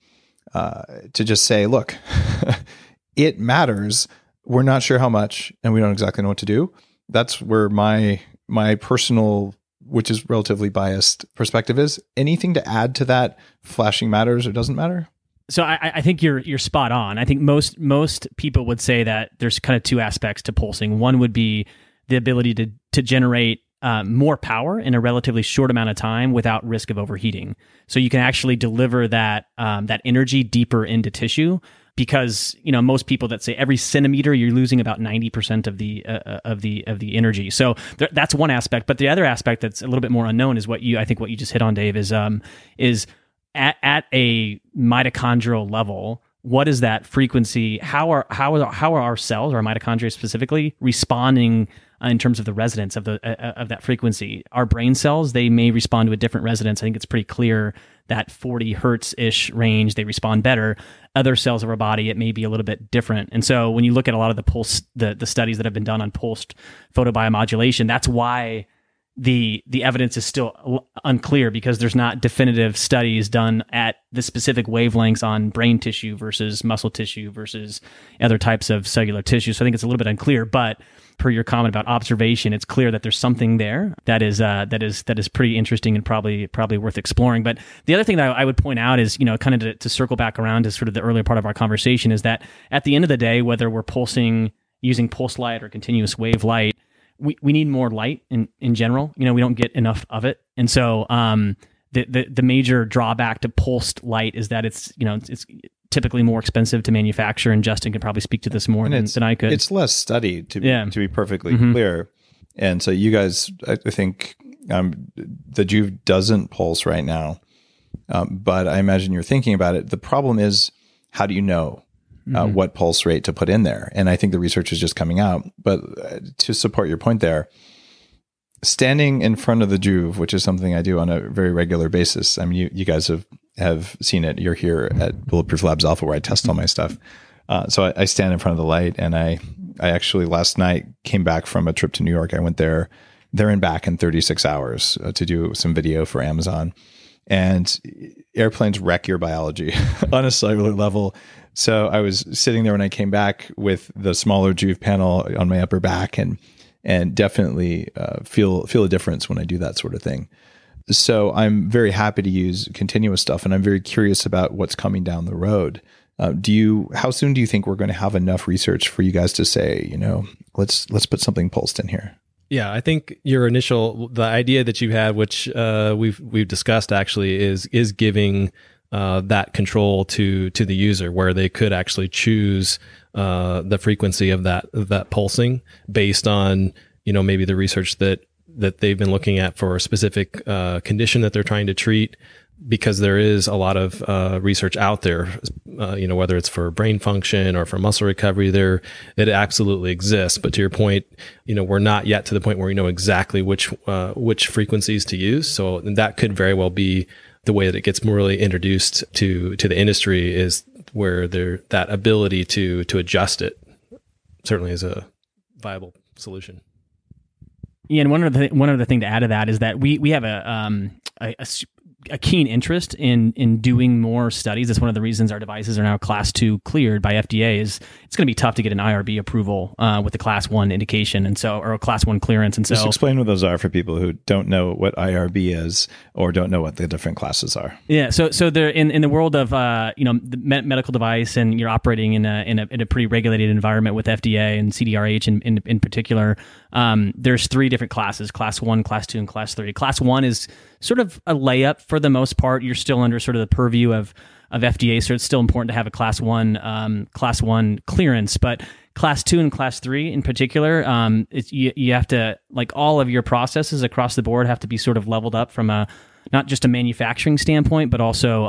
to just say, look, it matters. We're not sure how much, and we don't exactly know what to do. That's where my personal, which is relatively biased perspective is. Anything to add to that, flashing matters or doesn't matter? So I think you're spot on. I think most people would say that there's kind of two aspects to pulsing. One would be the ability to generate more power in a relatively short amount of time without risk of overheating. So you can actually deliver that energy deeper into tissue, because most people that say every centimeter you're losing about 90% of the energy. So that's one aspect. But the other aspect that's a little bit more unknown is what you just hit on, Dave, is at a mitochondrial level. What is that frequency? How are our cells, our mitochondria specifically, responding in terms of the resonance of that frequency? Our brain cells, they may respond to a different resonance. I think it's pretty clear that 40 hertz-ish range, they respond better. Other cells of our body, it may be a little bit different. And so when you look at a lot of the studies that have been done on pulsed photobiomodulation, that's why the evidence is still unclear, because there's not definitive studies done at the specific wavelengths on brain tissue versus muscle tissue versus other types of cellular tissue. So I think it's a little bit unclear, but per your comment about observation, it's clear that there's something there that is pretty interesting and probably worth exploring. But the other thing that I would point out is, kind of to circle back around to sort of the earlier part of our conversation, is that at the end of the day, whether we're pulsing using pulse light or continuous wave light, we need more light in general. We don't get enough of it. And so the major drawback to pulsed light is that it's typically more expensive to manufacture, and Justin could probably speak to this more than I could. It's less studied, to be perfectly clear. And so you guys, I think the Joovv doesn't pulse right now, but I imagine you're thinking about it. The problem is, how do you know what pulse rate to put in there? And I think the research is just coming out. But to support your point there, standing in front of the Joovv, which is something I do on a very regular basis. I mean, you guys have seen it. You're here at Bulletproof Labs Alpha where I test all my stuff. So I stand in front of the light, and I actually last night came back from a trip to New York. I went there and back in 36 hours to do some video for Amazon. And airplanes wreck your biology on a cellular level. So I was sitting there when I came back with the smaller Joovv panel on my upper back, and definitely feel a difference when I do that sort of thing. So I'm very happy to use continuous stuff, and I'm very curious about what's coming down the road. How soon do you think we're going to have enough research for you guys to say, let's put something pulsed in here? Yeah, I think the idea that you had, which we've discussed actually, is giving that control to the user, where they could actually choose the frequency of that pulsing based on maybe the research that they've been looking at for a specific condition that they're trying to treat. Because there is a lot of research out there, whether it's for brain function or for muscle recovery, it absolutely exists. But to your point, we're not yet to the point where we know exactly which frequencies to use. So that could very well be the way that it gets more really introduced to the industry, is where that ability to adjust it certainly is a viable solution. Yeah, and one other thing to add to that is that we have a keen interest in doing more studies. That's one of the reasons our devices are now Class 2 cleared by FDA. Is it's going to be tough to get an IRB approval with the Class 1 indication, or a Class 1 clearance. And so, just explain what those are for people who don't know what IRB is or don't know what the different classes are. Yeah, so they're in the world of the medical device, and you're operating in a pretty regulated environment with FDA and CDRH in particular. There's 3 different classes: Class 1, Class 2, and Class 3. Class 1 is sort of a layup for the most part. You're still under sort of the purview of FDA, so it's still important to have a Class 1 clearance. But Class 2 and Class 3 in particular, you have to, like, all of your processes across the board have to be sort of leveled up from not just a manufacturing standpoint, but also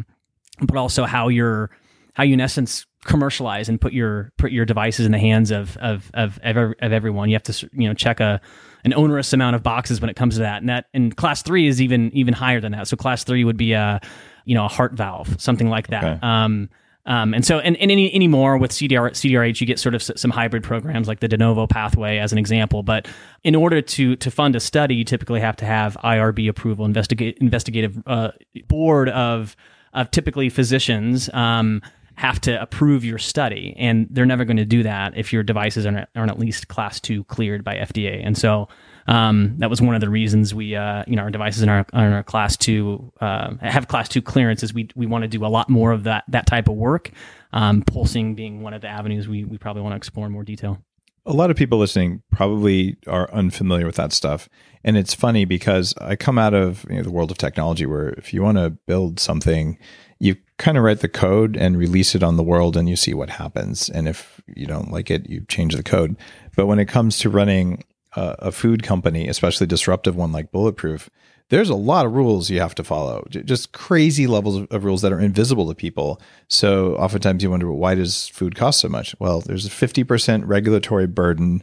how you in essence commercialize and put your devices in the hands of everyone. You have to check an onerous amount of boxes when it comes to that. And Class 3 is even higher than that. So Class 3 would be a heart valve, something like that. Okay. And any more with CDRH, you get sort of some hybrid programs like the De Novo pathway as an example. But in order to fund a study, you typically have to have IRB approval, investigative board of typically physicians have to approve your study, and they're never going to do that if your devices aren't at least Class 2 cleared by FDA. And so that was one of the reasons we, our devices in our Class 2 have Class 2 clearances. We want to do a lot more of that type of work. Pulsing being one of the avenues we probably want to explore in more detail. A lot of people listening probably are unfamiliar with that stuff. And it's funny because I come out of the world of technology, where if you want to build something, you kind of write the code and release it on the world, and you see what happens. And if you don't like it, you change the code. But when it comes to running a food company, especially a disruptive one like Bulletproof, there's a lot of rules you have to follow, just crazy levels of rules that are invisible to people. So oftentimes you wonder, well, why does food cost so much? Well, there's a 50% regulatory burden.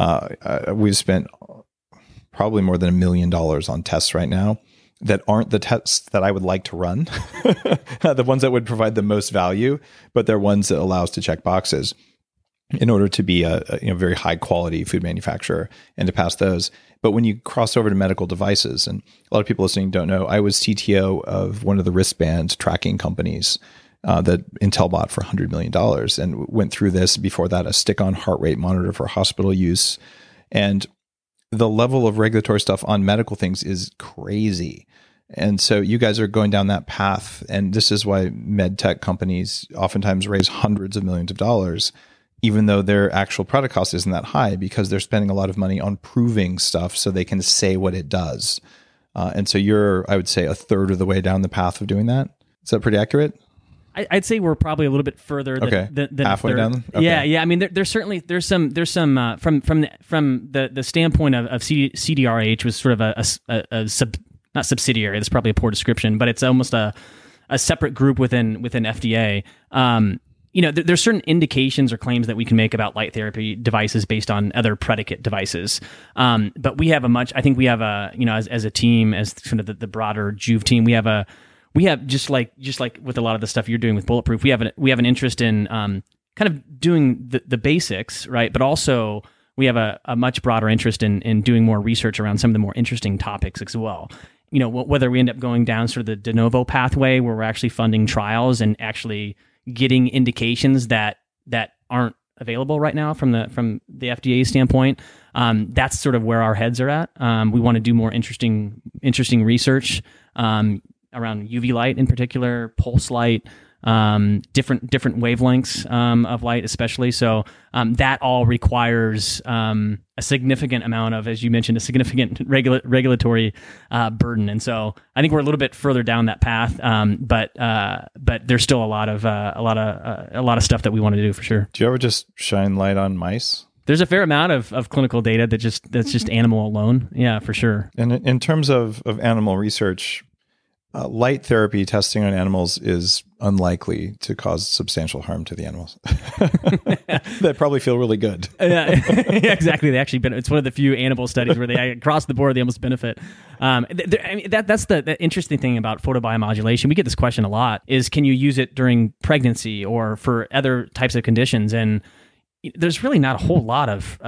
We've spent probably more than $1 million on tests right now that aren't the tests that I would like to run, the ones that would provide the most value, but they're ones that allow us to check boxes in order to be a very high quality food manufacturer and to pass those. But when you cross over to medical devices, and a lot of people listening don't know, I was CTO of one of the wristband tracking companies that Intel bought for $100 million, and went through this. Before that, a stick-on heart rate monitor for hospital use. And the level of regulatory stuff on medical things is crazy. And so you guys are going down that path. And this is why med tech companies oftentimes raise hundreds of millions of dollars, even though their actual product cost isn't that high, because they're spending a lot of money on proving stuff so they can say what it does. And so you're, I would say, a third of the way down the path of doing that. Is that pretty accurate? I'd say we're probably a little bit further than halfway down. Okay. Yeah. I mean, there's certainly some from the standpoint of CDRH was sort of not subsidiary. That's probably a poor description, but it's almost a separate group within FDA. there's certain indications or claims that we can make about light therapy devices based on other predicate devices. But we have as a team, as kind of the broader Joovv team, we have just like with a lot of the stuff you're doing with Bulletproof, we have an interest in kind of doing the basics, right? But also we have a much broader interest in doing more research around some of the more interesting topics as well. Whether we end up going down sort of the de novo pathway where we're actually funding trials and actually getting indications that aren't available right now from the FDA standpoint. That's sort of where our heads are at. We want to do more interesting research around UV light in particular, pulse light, different wavelengths of light, especially. So that all requires a significant amount of, as you mentioned, a significant regulatory burden. And so I think we're a little bit further down that path, but there's still a lot of stuff that we want to do for sure. Do you ever just shine light on mice? There's a fair amount of clinical data that's just animal alone. Yeah, for sure. And in terms of animal research, light therapy testing on animals is unlikely to cause substantial harm to the animals. They probably feel really good. Yeah, exactly. It's one of the few animal studies where they across the board they almost benefit. That's the interesting thing about photobiomodulation. We get this question a lot: is can you use it during pregnancy or for other types of conditions? And there's really not a whole lot of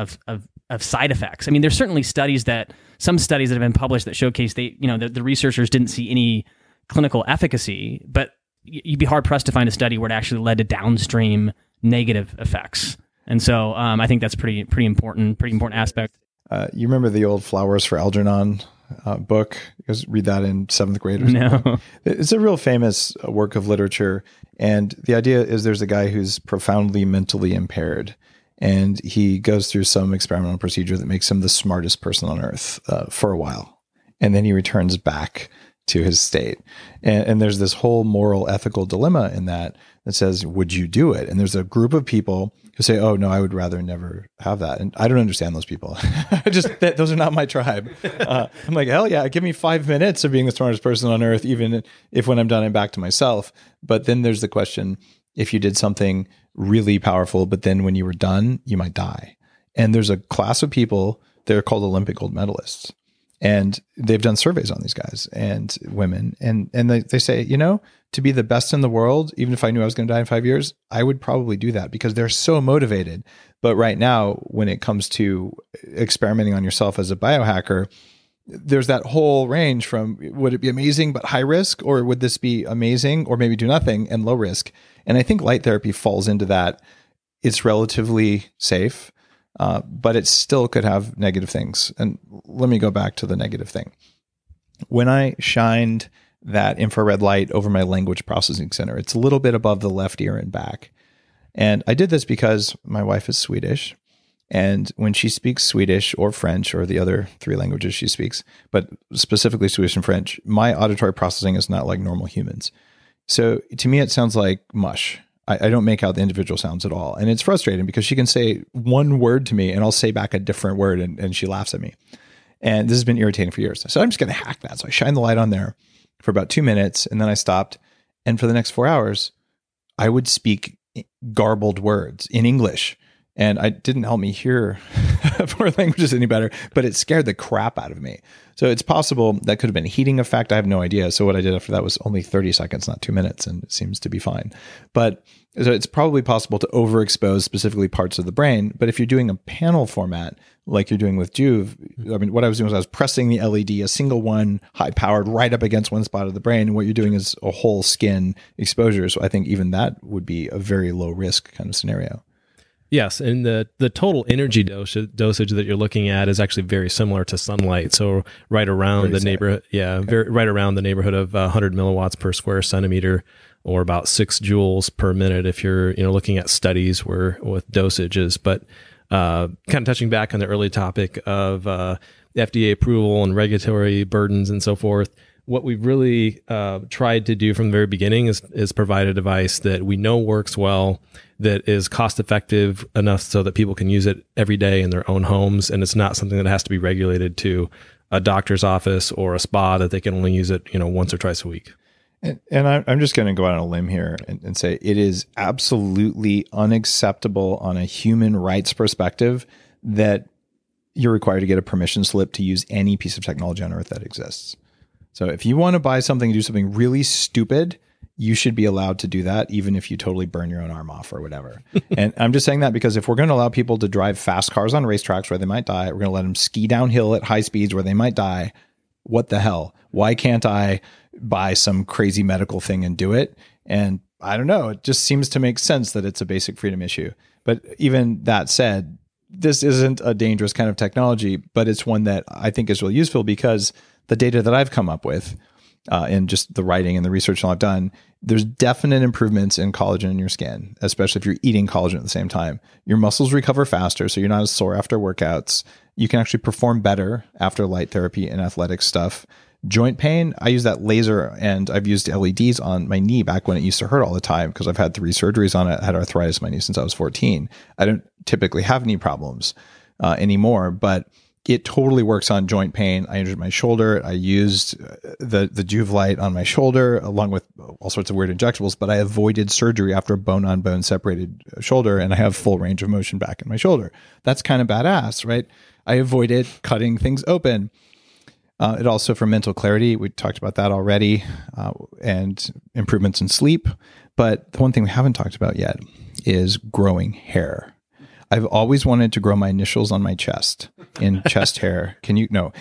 side effects. I mean, there's certainly some studies that have been published that showcase the researchers didn't see any clinical efficacy, but you'd be hard pressed to find a study where it actually led to downstream negative effects. And so I think that's pretty important aspect. You remember the old Flowers for Algernon book? You guys read that in 7th grade or something? No. It's a real famous work of literature. And the idea is there's a guy who's profoundly mentally impaired. And he goes through some experimental procedure that makes him the smartest person on earth for a while. And then he returns back to his state. And there's this whole moral, ethical dilemma in that says, would you do it? And there's a group of people who say, oh, no, I would rather never have that. And I don't understand those people. Those are not my tribe. I'm like, hell yeah, give me 5 minutes of being the smartest person on earth, even if when I'm done, I'm back to myself. But then there's the question, if you did something really powerful, but then when you were done, you might die. And there's a class of people, they're called Olympic gold medalists. And they've done surveys on these guys and women. And they say, to be the best in the world, even if I knew I was going to die in 5 years, I would probably do that because they're so motivated. But right now, when it comes to experimenting on yourself as a biohacker, there's that whole range from would it be amazing but high risk, or would this be amazing or maybe do nothing and low risk? And I think light therapy falls into that. It's relatively safe, but it still could have negative things. And let me go back to the negative thing. When I shined that infrared light over my language processing center, it's a little bit above the left ear and back. And I did this because my wife is Swedish. And when she speaks Swedish or French or the other 3 languages she speaks, but specifically Swedish and French, my auditory processing is not like normal humans. So to me, it sounds like mush. I don't make out the individual sounds at all. And it's frustrating because she can say one word to me and I'll say back a different word and she laughs at me. And this has been irritating for years. So I'm just going to hack that. So I shine the light on there for about 2 minutes and then I stopped. And for the next 4 hours, I would speak garbled words in English. And it didn't help me hear 4 languages any better, but it scared the crap out of me. So it's possible that could have been a heating effect. I have no idea. So what I did after that was only 30 seconds, not 2 minutes, and it seems to be fine. But so it's probably possible to overexpose specifically parts of the brain. But if you're doing a panel format like you're doing with Joovv, I mean, what I was doing was I was pressing the LED, a single one, high powered, right up against one spot of the brain. And what you're doing is a whole skin exposure. So I think even that would be a very low risk kind of scenario. Yes, and the total energy dosage that you're looking at is actually very similar to sunlight. So right around the neighborhood, right around the neighborhood of 100 milliwatts per square centimeter, or about 6 joules per minute if you're looking at studies with dosages. But kind of touching back on the early topic of FDA approval and regulatory burdens and so forth, what we've really tried to do from the very beginning is provide a device that we know works well, that is cost effective enough so that people can use it every day in their own homes. And it's not something that has to be regulated to a doctor's office or a spa that they can only use it, once or twice a week. And I'm just going to go out on a limb here and say it is absolutely unacceptable on a human rights perspective that you're required to get a permission slip to use any piece of technology on Earth that exists. So if you want to buy something, do something really stupid, you should be allowed to do that, even if you totally burn your own arm off or whatever. And I'm just saying that because if we're going to allow people to drive fast cars on racetracks where they might die, we're going to let them ski downhill at high speeds where they might die. What the hell? Why can't I buy some crazy medical thing and do it? And I don't know. It just seems to make sense that it's a basic freedom issue. But even that said, this isn't a dangerous kind of technology, but it's one that I think is really useful because the data that I've come up with in just the writing and the research that I've done, there's definite improvements in collagen in your skin, especially if you're eating collagen at the same time. Your muscles recover faster, so you're not as sore after workouts. You can actually perform better after light therapy and athletic stuff. Joint pain, I use that laser and I've used LEDs on my knee back when it used to hurt all the time because I've had 3 surgeries on it. I had arthritis in my knee since I was 14. I don't typically have knee problems anymore, but it totally works on joint pain. I injured my shoulder. I used the Juve-Lite on my shoulder along with all sorts of weird injectables, but I avoided surgery after a bone-on-bone separated shoulder, and I have full range of motion back in my shoulder. That's kind of badass, right? I avoided cutting things open. It also, for mental clarity, we talked about that already, and improvements in sleep. But the one thing we haven't talked about yet is growing hair. I've always wanted to grow my initials on my chest in chest hair. Can you? No.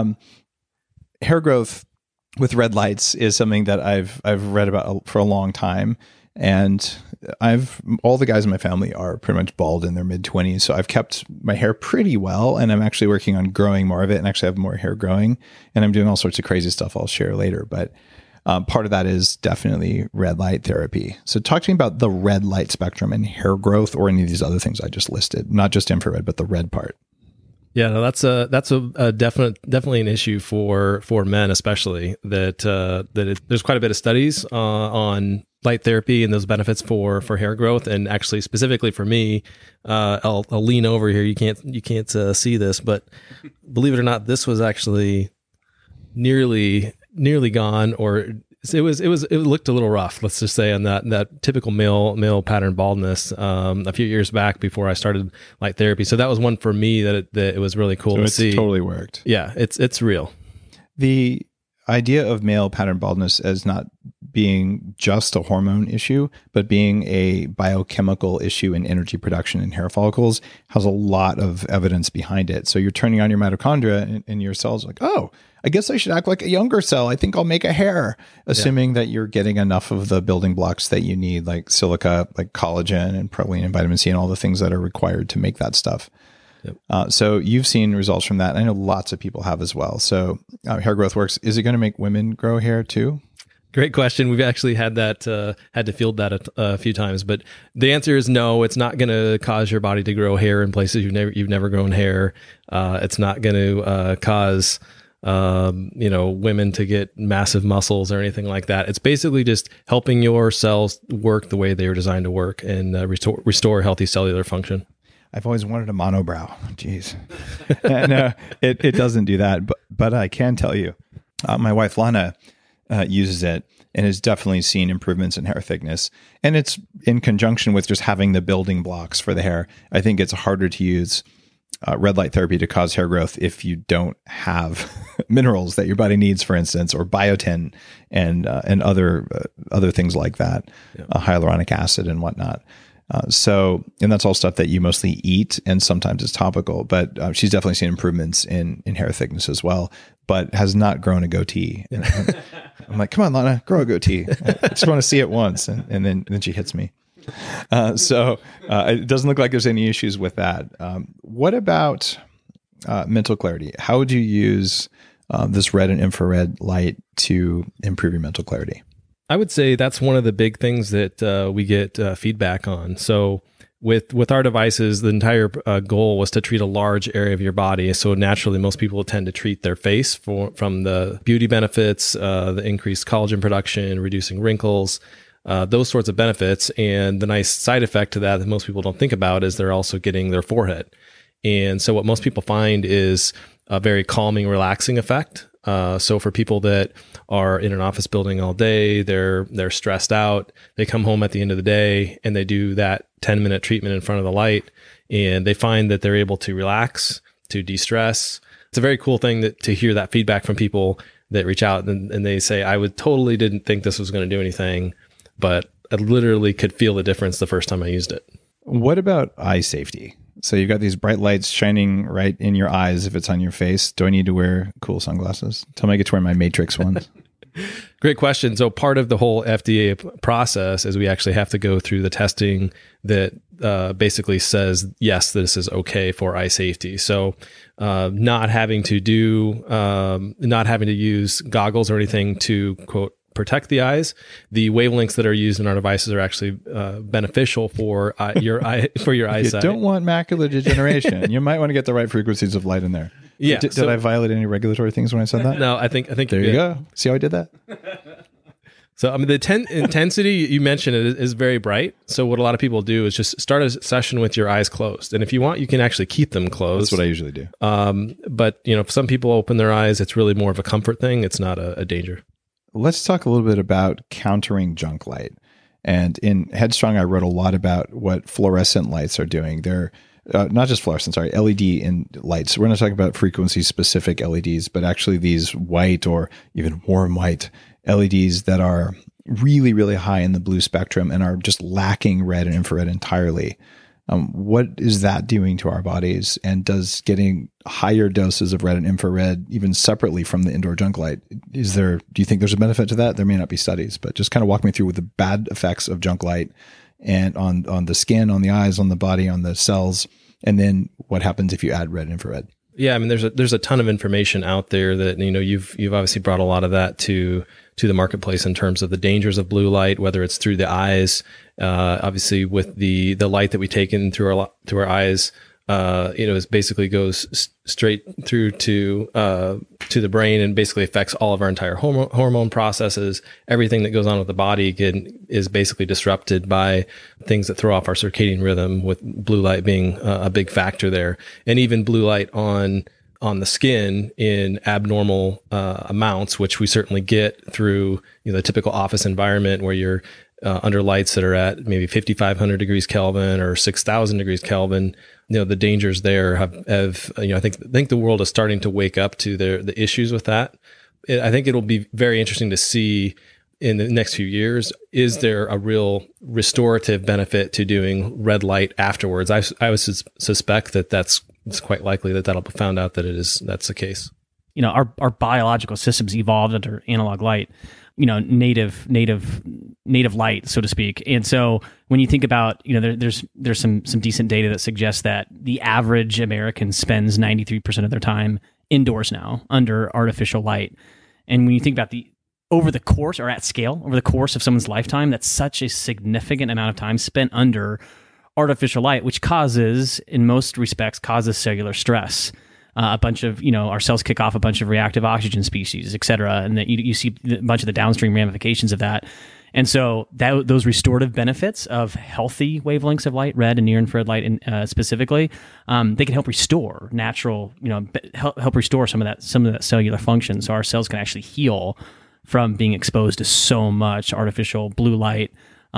Hair growth with red lights is something that I've read about for a long time. And all the guys in my family are pretty much bald in their mid-20s. So I've kept my hair pretty well, and I'm actually working on growing more of it and actually have more hair growing. And I'm doing all sorts of crazy stuff I'll share later. But part of that is definitely red light therapy. So talk to me about the red light spectrum and hair growth or any of these other things I just listed, not just infrared, but the red part. Yeah, no, that's a definitely an issue for men, especially there's quite a bit of studies on light therapy and those benefits for hair growth. And actually, specifically for me, I'll lean over here. You can't see this, but believe it or not, this was actually nearly gone, or it looked a little rough. Let's just say on that typical male pattern baldness a few years back before I started light therapy. So that was one for me that it was really cool to see. Totally worked. Yeah, it's real. The idea of male pattern baldness as not being just a hormone issue, but being a biochemical issue in energy production in hair follicles has a lot of evidence behind it. So you're turning on your mitochondria and your cells like, oh, I guess I should act like a younger cell. I think I'll make a hair, assuming that you're getting enough of the building blocks that you need, like silica, like collagen and proline and vitamin C and all the things that are required to make that stuff. Yep. So you've seen results from that. And I know lots of people have as well. So hair growth works. Is it going to make women grow hair too? Great question. We've actually had to field that a few times, but the answer is no. It's not going to cause your body to grow hair in places you've never grown hair. It's not going to cause women to get massive muscles or anything like that. It's basically just helping your cells work the way they were designed to work and restore healthy cellular function. I've always wanted a monobrow. Jeez. No, it doesn't do that, but I can tell you, my wife Lana uses it and has definitely seen improvements in hair thickness. And it's in conjunction with just having the building blocks for the hair. I think it's harder to use red light therapy to cause hair growth if you don't have minerals that your body needs, for instance, or biotin and other things like that, hyaluronic acid and whatnot. And that's all stuff that you mostly eat, and sometimes it's topical, but she's definitely seen improvements in hair thickness as well, but has not grown a goatee. And I'm like, come on, Lana, grow a goatee. I just want to see it once. And then she hits me. So it doesn't look like there's any issues with that. What about mental clarity? How would you use this red and infrared light to improve your mental clarity? I would say that's one of the big things that we get feedback on. So with our devices, the entire goal was to treat a large area of your body. So naturally, most people tend to treat their face from the beauty benefits, the increased collagen production, reducing wrinkles, those sorts of benefits. And the nice side effect to that most people don't think about is they're also getting their forehead. And so what most people find is a very calming, relaxing effect So for people that are in an office building all day, they're stressed out. They come home at the end of the day and they do that 10-minute treatment in front of the light, and they find that they're able to relax, to de-stress. It's a very cool thing to hear that feedback from people that reach out and they say, I totally didn't think this was going to do anything, but I literally could feel the difference the first time I used it. What about eye safety? So you've got these bright lights shining right in your eyes if it's on your face. Do I need to wear cool sunglasses? Tell me I get to wear my Matrix ones. Great question. So part of the whole FDA process is we actually have to go through the testing that basically says, yes, this is okay for eye safety. So not having to use goggles or anything to, quote, protect the eyes. The wavelengths that are used in our devices are actually beneficial for your eyesight. You don't want macular degeneration. You might want to get the right frequencies of light in there. Yeah. Did I violate any regulatory things when I said that? No, I think there you go. See how I did that? So, I mean, the intensity you mentioned is very bright. So what a lot of people do is just start a session with your eyes closed. And if you want, you can actually keep them closed. That's what I usually do. But, if some people open their eyes, it's really more of a comfort thing. It's not a danger. Let's talk a little bit about countering junk light. And in Headstrong, I wrote a lot about what fluorescent lights are doing. They're not just fluorescent, LED in lights. We're not talking about frequency-specific LEDs, but actually these white or even warm white LEDs that are really, really high in the blue spectrum and are just lacking red and infrared entirely. What is that doing to our bodies? And does getting higher doses of red and infrared, even separately from the indoor junk light, do you think there's a benefit to that? There may not be studies, but just kind of walk me through with the bad effects of junk light and on the skin, on the eyes, on the body, on the cells, and then what happens if you add red and infrared? Yeah, I mean, there's a ton of information out there that you've obviously brought a lot of that to the marketplace in terms of the dangers of blue light, whether it's through the eyes, obviously with the light that we take in through our eyes, it basically goes straight through to the brain and basically affects all of our entire hormone processes. Everything that goes on with the body is basically disrupted by things that throw off our circadian rhythm, with blue light being a big factor there. And even blue light on the skin in abnormal amounts, which we certainly get through the typical office environment where you're under lights that are at maybe 5,500 degrees Kelvin or 6,000 degrees Kelvin. The dangers there have I think the world is starting to wake up to the issues with that. I think it'll be very interesting to see in the next few years, is there a real restorative benefit to doing red light afterwards? I would suspect that it's quite likely that'll be found out that's the case. Our biological systems evolved under analog light, native light, so to speak. And so when you think about, there's some decent data that suggests that the average American spends 93% of their time indoors now under artificial light. And when you think about over the course or at scale, over the course of someone's lifetime, that's such a significant amount of time spent under artificial light, which in most respects, causes cellular stress. A bunch of, our cells kick off a bunch of reactive oxygen species, et cetera. And that you see a bunch of the downstream ramifications of that. And so those restorative benefits of healthy wavelengths of light, red and near infrared light specifically, they can help restore natural, help restore some of that cellular function. So our cells can actually heal from being exposed to so much artificial blue light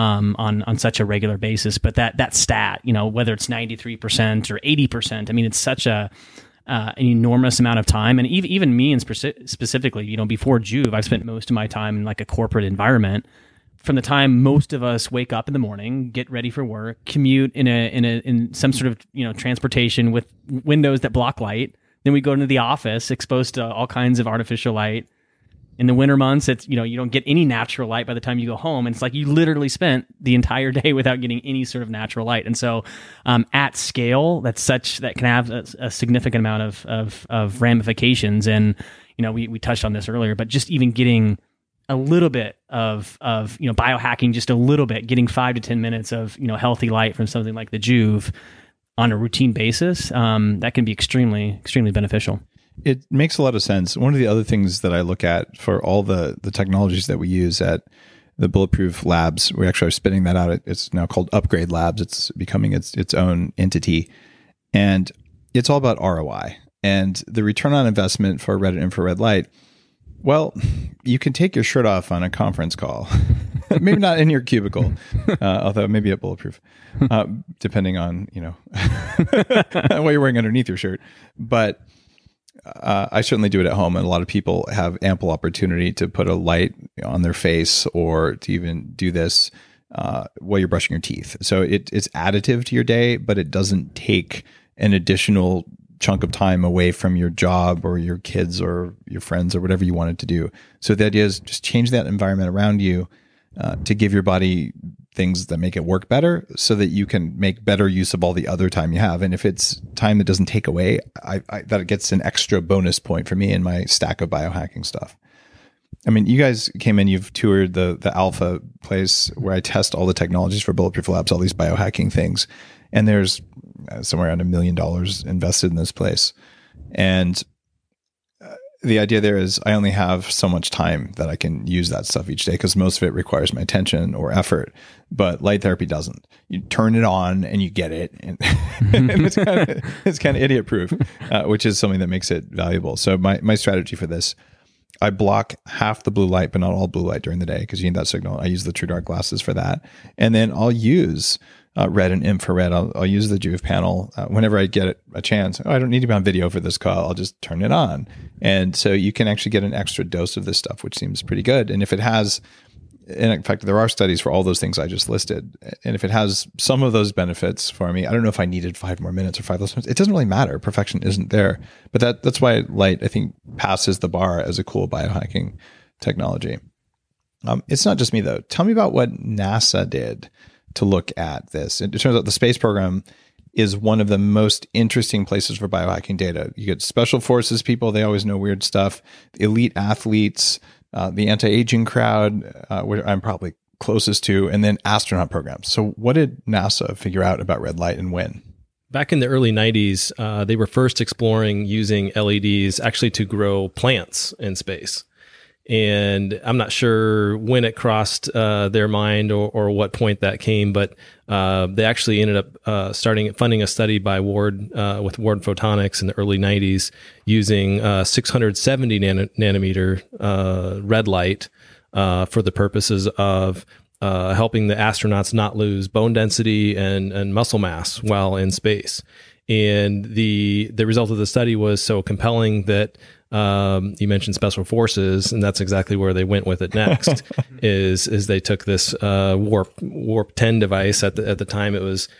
on such a regular basis. But that stat, whether it's 93% or 80%, I mean, it's such an enormous amount of time. And even me, and specifically, before Joovv, I've spent most of my time in like a corporate environment. From the time most of us wake up in the morning, get ready for work, commute in some sort of transportation with windows that block light, then we go into the office exposed to all kinds of artificial light. In the winter months, it's you don't get any natural light by the time you go home, and it's like you literally spent the entire day without getting any sort of natural light. And so, at scale, that can have a significant amount of ramifications. And we touched on this earlier, but just even getting a little bit of biohacking, just a little bit, getting 5 to 10 minutes of healthy light from something like the Joovv on a routine basis, that can be extremely, extremely beneficial. It makes a lot of sense. One of the other things that I look at for all the technologies that we use at the Bulletproof Labs, we actually are spinning that out. It's now called Upgrade Labs. It's becoming its own entity. And it's all about ROI. And the return on investment for red and infrared light Well, you can take your shirt off on a conference call. Maybe not in your cubicle, although maybe at Bulletproof, depending on, what you're wearing underneath your shirt. But I certainly do it at home, and a lot of people have ample opportunity to put a light on their face or to even do this while you're brushing your teeth. So it's additive to your day, but it doesn't take an additional chunk of time away from your job or your kids or your friends or whatever you wanted to do. So the idea is just change that environment around you to give your body things that make it work better so that you can make better use of all the other time you have. And if it's time that doesn't take away, that gets an extra bonus point for me in my stack of biohacking stuff. I mean, you guys came in, you've toured the Alpha place where I test all the technologies for Bulletproof Labs, all these biohacking things. And there's somewhere around $1 million invested in this place. And the idea there is I only have so much time that I can use that stuff each day because most of it requires my attention or effort. But light therapy doesn't. You turn it on and you get it. And, and it's kind of idiot proof, which is something that makes it valuable. So my strategy for this, I block half the blue light, but not all blue light during the day because you need that signal. I use the True Dark glasses for that. And then I'll use red and infrared. I'll use the Joovv panel whenever I get a chance. I don't need to be on video for this call. I'll just turn it on. And so you can actually get an extra dose of this stuff, which seems pretty good. And if it has, and in fact, there are studies for all those things I just listed. And if it has some of those benefits for me, I don't know if I needed 5 more minutes or 5 less minutes. It doesn't really matter. Perfection isn't there. But that's why light, I think, passes the bar as a cool biohacking technology. It's not just me, though. Tell me about what NASA did to look at this. It turns out the space program is one of the most interesting places for biohacking data. You get special forces people, they always know weird stuff. Elite athletes, the anti-aging crowd, where I'm probably closest to, and then astronaut programs. So what did NASA figure out about red light and when? Back in the early 90s, they were first exploring using LEDs actually to grow plants in space. And I'm not sure when it crossed their mind or what point that came, but they actually ended up funding a study by Ward with Ward Photonics in the early 90s using 670 nanometer red light for the purposes of helping the astronauts not lose bone density and muscle mass while in space. And the result of the study was so compelling that you mentioned special forces, and that's exactly where they went with it next. is they took this warp 10 device. At the time, it was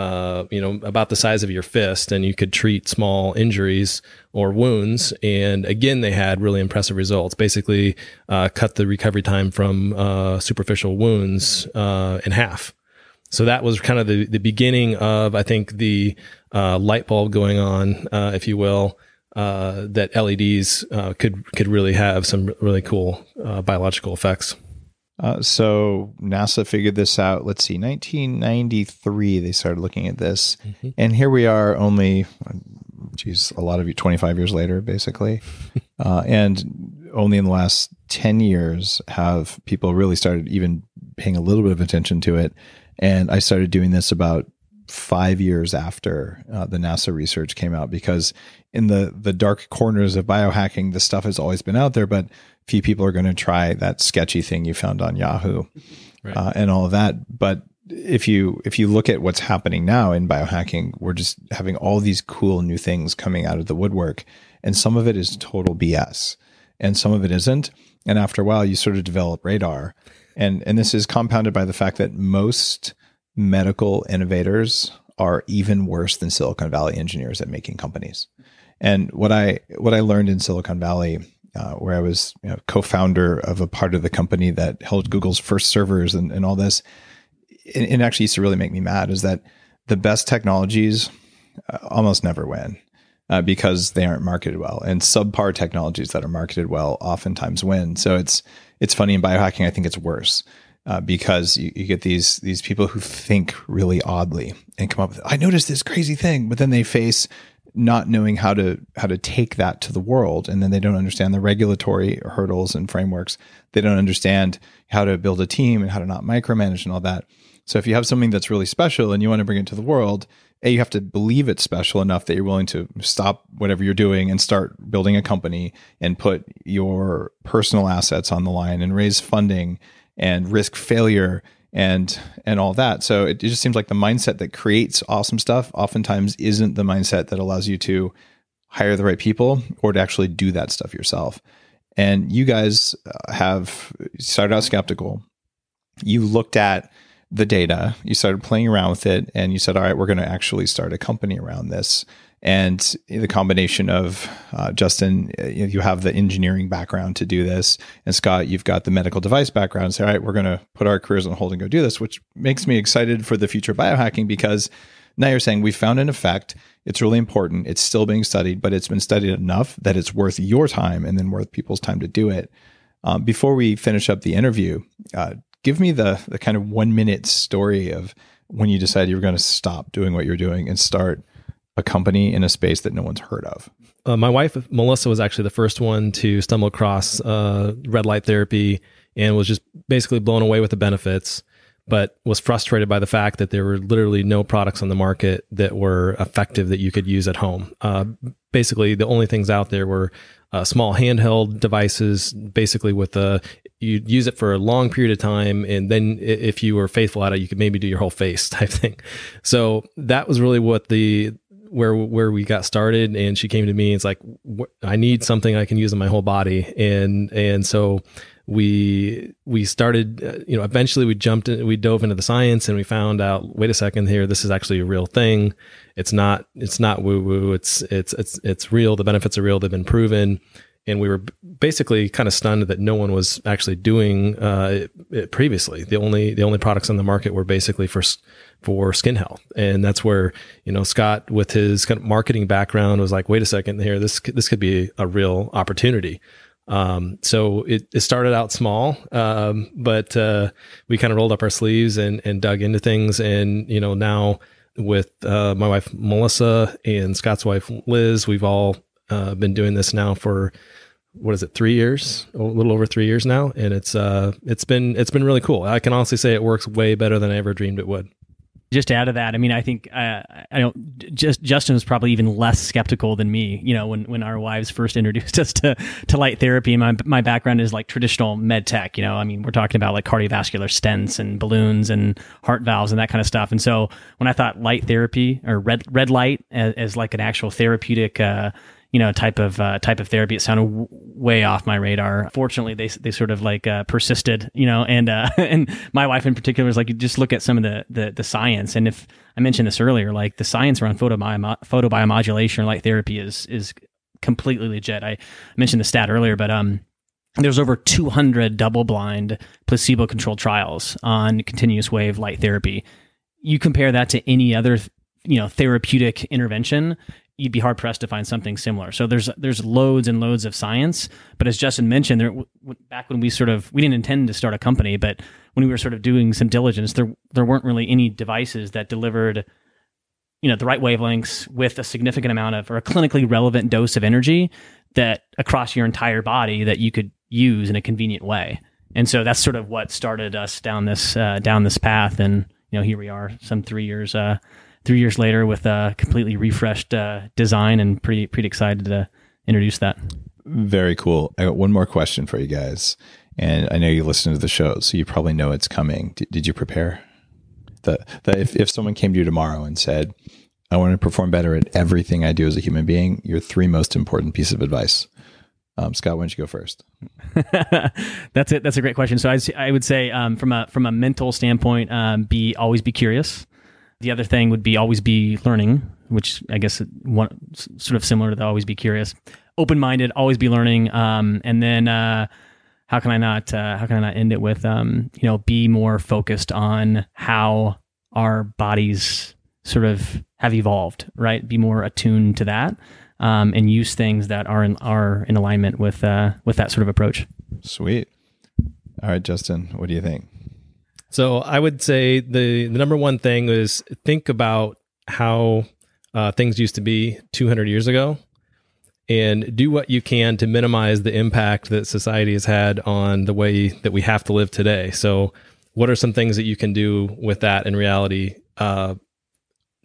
about the size of your fist, and you could treat small injuries or wounds. And again, they had really impressive results. Basically, cut the recovery time from superficial wounds in half. So that was kind of the beginning of, I think, the light bulb going on, if you will. That LEDs could really have some really cool biological effects. So NASA figured this out. Let's see, 1993, they started looking at this. Mm-hmm. And here we are only, a lot of you, 25 years later, basically. And only in the last 10 years have people really started even paying a little bit of attention to it. And I started doing this about 5 years after the NASA research came out, because in the dark corners of biohacking, the stuff has always been out there, but few people are going to try that sketchy thing you found on Yahoo, right, and all of that. But if you look at what's happening now in biohacking, we're just having all these cool new things coming out of the woodwork, and some of it is total BS, and some of it isn't. And after a while, you sort of develop radar, and this is compounded by the fact that most medical innovators are even worse than Silicon Valley engineers at making companies. And what I learned in Silicon Valley, where I was co-founder of a part of the company that held Google's first servers and all this, it actually used to really make me mad, is that the best technologies almost never win because they aren't marketed well, and subpar technologies that are marketed well oftentimes win. So it's funny in biohacking. I think it's worse. Because you get these people who think really oddly and come up with, I noticed this crazy thing, but then they face not knowing how to take that to the world, and then they don't understand the regulatory hurdles and frameworks. They don't understand how to build a team and how to not micromanage and all that. So if you have something that's really special and you want to bring it to the world, you have to believe it's special enough that you're willing to stop whatever you're doing and start building a company and put your personal assets on the line and raise funding and risk failure and all that. So it just seems like the mindset that creates awesome stuff oftentimes isn't the mindset that allows you to hire the right people or to actually do that stuff yourself. And you guys have started out skeptical. You looked at the data, you started playing around with it, and you said, all right, we're going to actually start a company around this. And the combination of Justin, you have the engineering background to do this, and Scott, you've got the medical device background. And say, all right, we're going to put our careers on hold and go do this, which makes me excited for the future of biohacking, because now you're saying we found an effect. It's really important. It's still being studied, but it's been studied enough that it's worth your time and then worth people's time to do it. Before we finish up the interview, give me the kind of 1 minute story of when you decided you were going to stop doing what you're doing and start a company in a space that no one's heard of. My wife, Melissa, was actually the first one to stumble across red light therapy and was just basically blown away with the benefits, but was frustrated by the fact that there were literally no products on the market that were effective that you could use at home. Basically, the only things out there were small handheld devices, basically with you'd use it for a long period of time, and then if you were faithful at it, you could maybe do your whole face type thing. So that was really what where we got started. And she came to me and it's like, I need something I can use in my whole body. And so we started, eventually we dove into the science, and we found out, wait a second here, this is actually a real thing. It's not woo woo. It's real. The benefits are real. They've been proven. And we were basically kind of stunned that no one was actually doing it previously. The only products on the market were basically for skin health, and that's where Scott, with his kind of marketing background, was like, wait a second here, this could be a real opportunity. So it started out small, but we kind of rolled up our sleeves and dug into things, and now with my wife Melissa and Scott's wife Liz, we've all been doing this now for 3 years, a little over 3 years now. And it's been really cool. I can honestly say it works way better than I ever dreamed it would. Just to add to that, I mean, I think Justin was probably even less skeptical than me. When our wives first introduced us to light therapy, and my background is like traditional med tech. I mean, we're talking about like cardiovascular stents and balloons and heart valves and that kind of stuff. And so when I thought light therapy or red light as like an actual therapeutic type of therapy, it sounded way off my radar. Fortunately, they sort of like persisted, and my wife in particular was like, you just look at some of the science. And if I mentioned this earlier, like the science around photobiomodulation or light therapy is completely legit. I mentioned the stat earlier, but there's over 200 double-blind placebo-controlled trials on continuous wave light therapy. You compare that to any other therapeutic intervention, you'd be hard pressed to find something similar. So there's loads and loads of science. But as Justin mentioned, back when we didn't intend to start a company, but when we were sort of doing some diligence, there weren't really any devices that delivered, the right wavelengths with a significant amount of, or a clinically relevant dose of energy that across your entire body that you could use in a convenient way. And so that's sort of what started us down this path. And here we are, some 3 years. 3 years later with a completely refreshed design, and pretty excited to introduce that. Very cool. I got one more question for you guys. And I know you listen to the show, so you probably know it's coming. Did you prepare? If someone came to you tomorrow and said, I want to perform better at everything I do as a human being, your 3 most important piece of advice. Scott, why don't you go first? That's it. That's a great question. So I would say from a mental standpoint, always be curious. The other thing would be always be learning, which I guess sort of similar to the always be curious. Open-minded, always be learning, and then how can I not end it with be more focused on how our bodies sort of have evolved, right? Be more attuned to that, and use things that are in alignment with that sort of approach. Sweet. All right, Justin, what do you think? So I would say the number one thing is think about how things used to be 200 years ago, and do what you can to minimize the impact that society has had on the way that we have to live today. So what are some things that you can do with that in reality?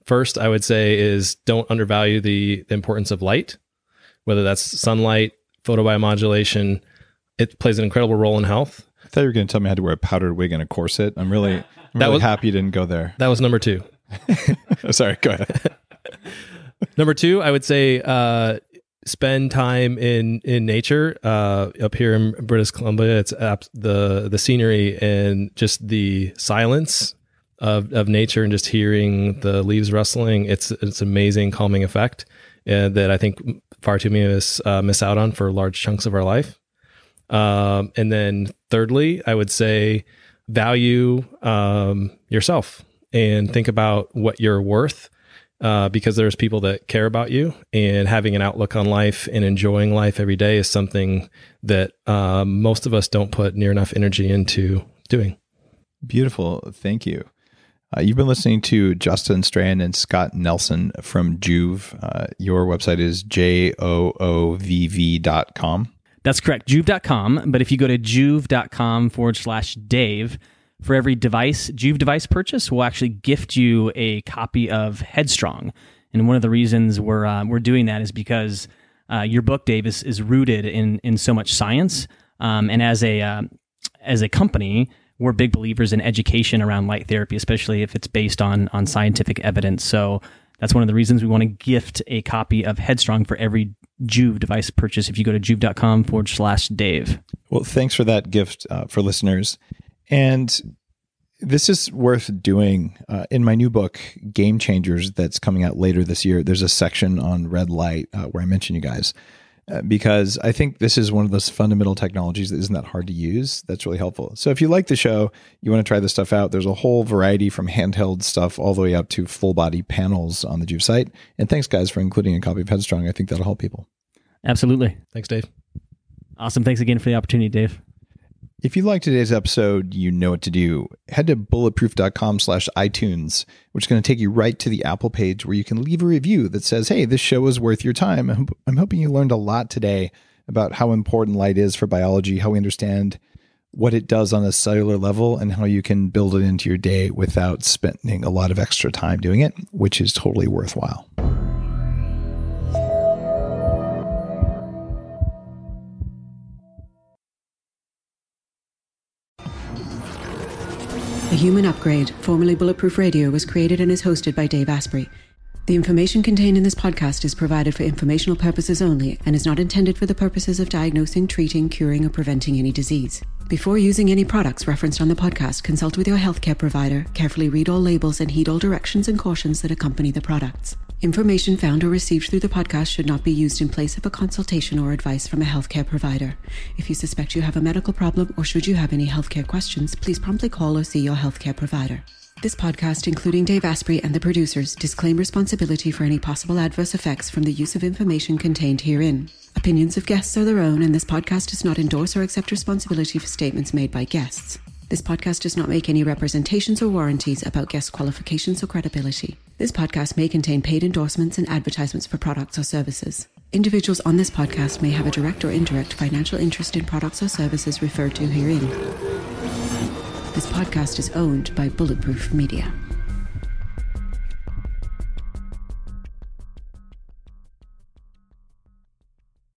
First, I would say is don't undervalue the importance of light, whether that's sunlight, photobiomodulation. It plays an incredible role in health. I thought you were going to tell me I had to wear a powdered wig and a corset. I'm really happy you didn't go there. That was number 2. Sorry, go ahead. Number 2, I would say spend time in nature. Up here in British Columbia, it's the scenery and just the silence of nature and just hearing the leaves rustling. It's amazing calming effect that I think far too many of us miss out on for large chunks of our life. And then thirdly, I would say value yourself and think about what you're worth, because there's people that care about you, and having an outlook on life and enjoying life every day is something that most of us don't put near enough energy into doing. Beautiful. Thank you. You've been listening to Justin Strahan and Scott Nelson from Joovv. Your website is joovv.com. That's correct, Joovv.com. But if you go to joovv.com/Dave, for every Joovv device purchase, we'll actually gift you a copy of Headstrong. And one of the reasons we're doing that is because your book, Dave, is rooted in so much science. And as a company, we're big believers in education around light therapy, especially if it's based on scientific evidence. So that's one of the reasons we want to gift a copy of Headstrong for every Joovv device purchase if you go to joovv.com/Dave. Well, thanks for that gift for listeners. And this is worth doing. In my new book, Game Changers, that's coming out later this year, there's a section on red light where I mention you guys, because I think this is one of those fundamental technologies that isn't that hard to use. That's really helpful. So if you like the show, you want to try this stuff out, there's a whole variety from handheld stuff all the way up to full body panels on the Joovv site. And thanks, guys, for including a copy of Headstrong. I think that'll help people. Absolutely. Thanks, Dave. Awesome. Thanks again for the opportunity, Dave. If you like today's episode, you know what to do. Head to bulletproof.com/iTunes, which is going to take you right to the Apple page where you can leave a review that says, hey, this show is worth your time. I'm hoping you learned a lot today about how important light is for biology, how we understand what it does on a cellular level, and how you can build it into your day without spending a lot of extra time doing it, which is totally worthwhile. The Human Upgrade, formerly Bulletproof Radio, was created and is hosted by Dave Asprey. The information contained in this podcast is provided for informational purposes only and is not intended for the purposes of diagnosing, treating, curing, or preventing any disease. Before using any products referenced on the podcast, consult with your healthcare provider, carefully read all labels, and heed all directions and cautions that accompany the products. Information found or received through the podcast should not be used in place of a consultation or advice from a healthcare provider. If you suspect you have a medical problem or should you have any healthcare questions, please promptly call or see your healthcare provider. This podcast, including Dave Asprey and the producers, disclaim responsibility for any possible adverse effects from the use of information contained herein. Opinions of guests are their own, and this podcast does not endorse or accept responsibility for statements made by guests. This podcast does not make any representations or warranties about guest qualifications or credibility. This podcast may contain paid endorsements and advertisements for products or services. Individuals on this podcast may have a direct or indirect financial interest in products or services referred to herein. This podcast is owned by Bulletproof Media.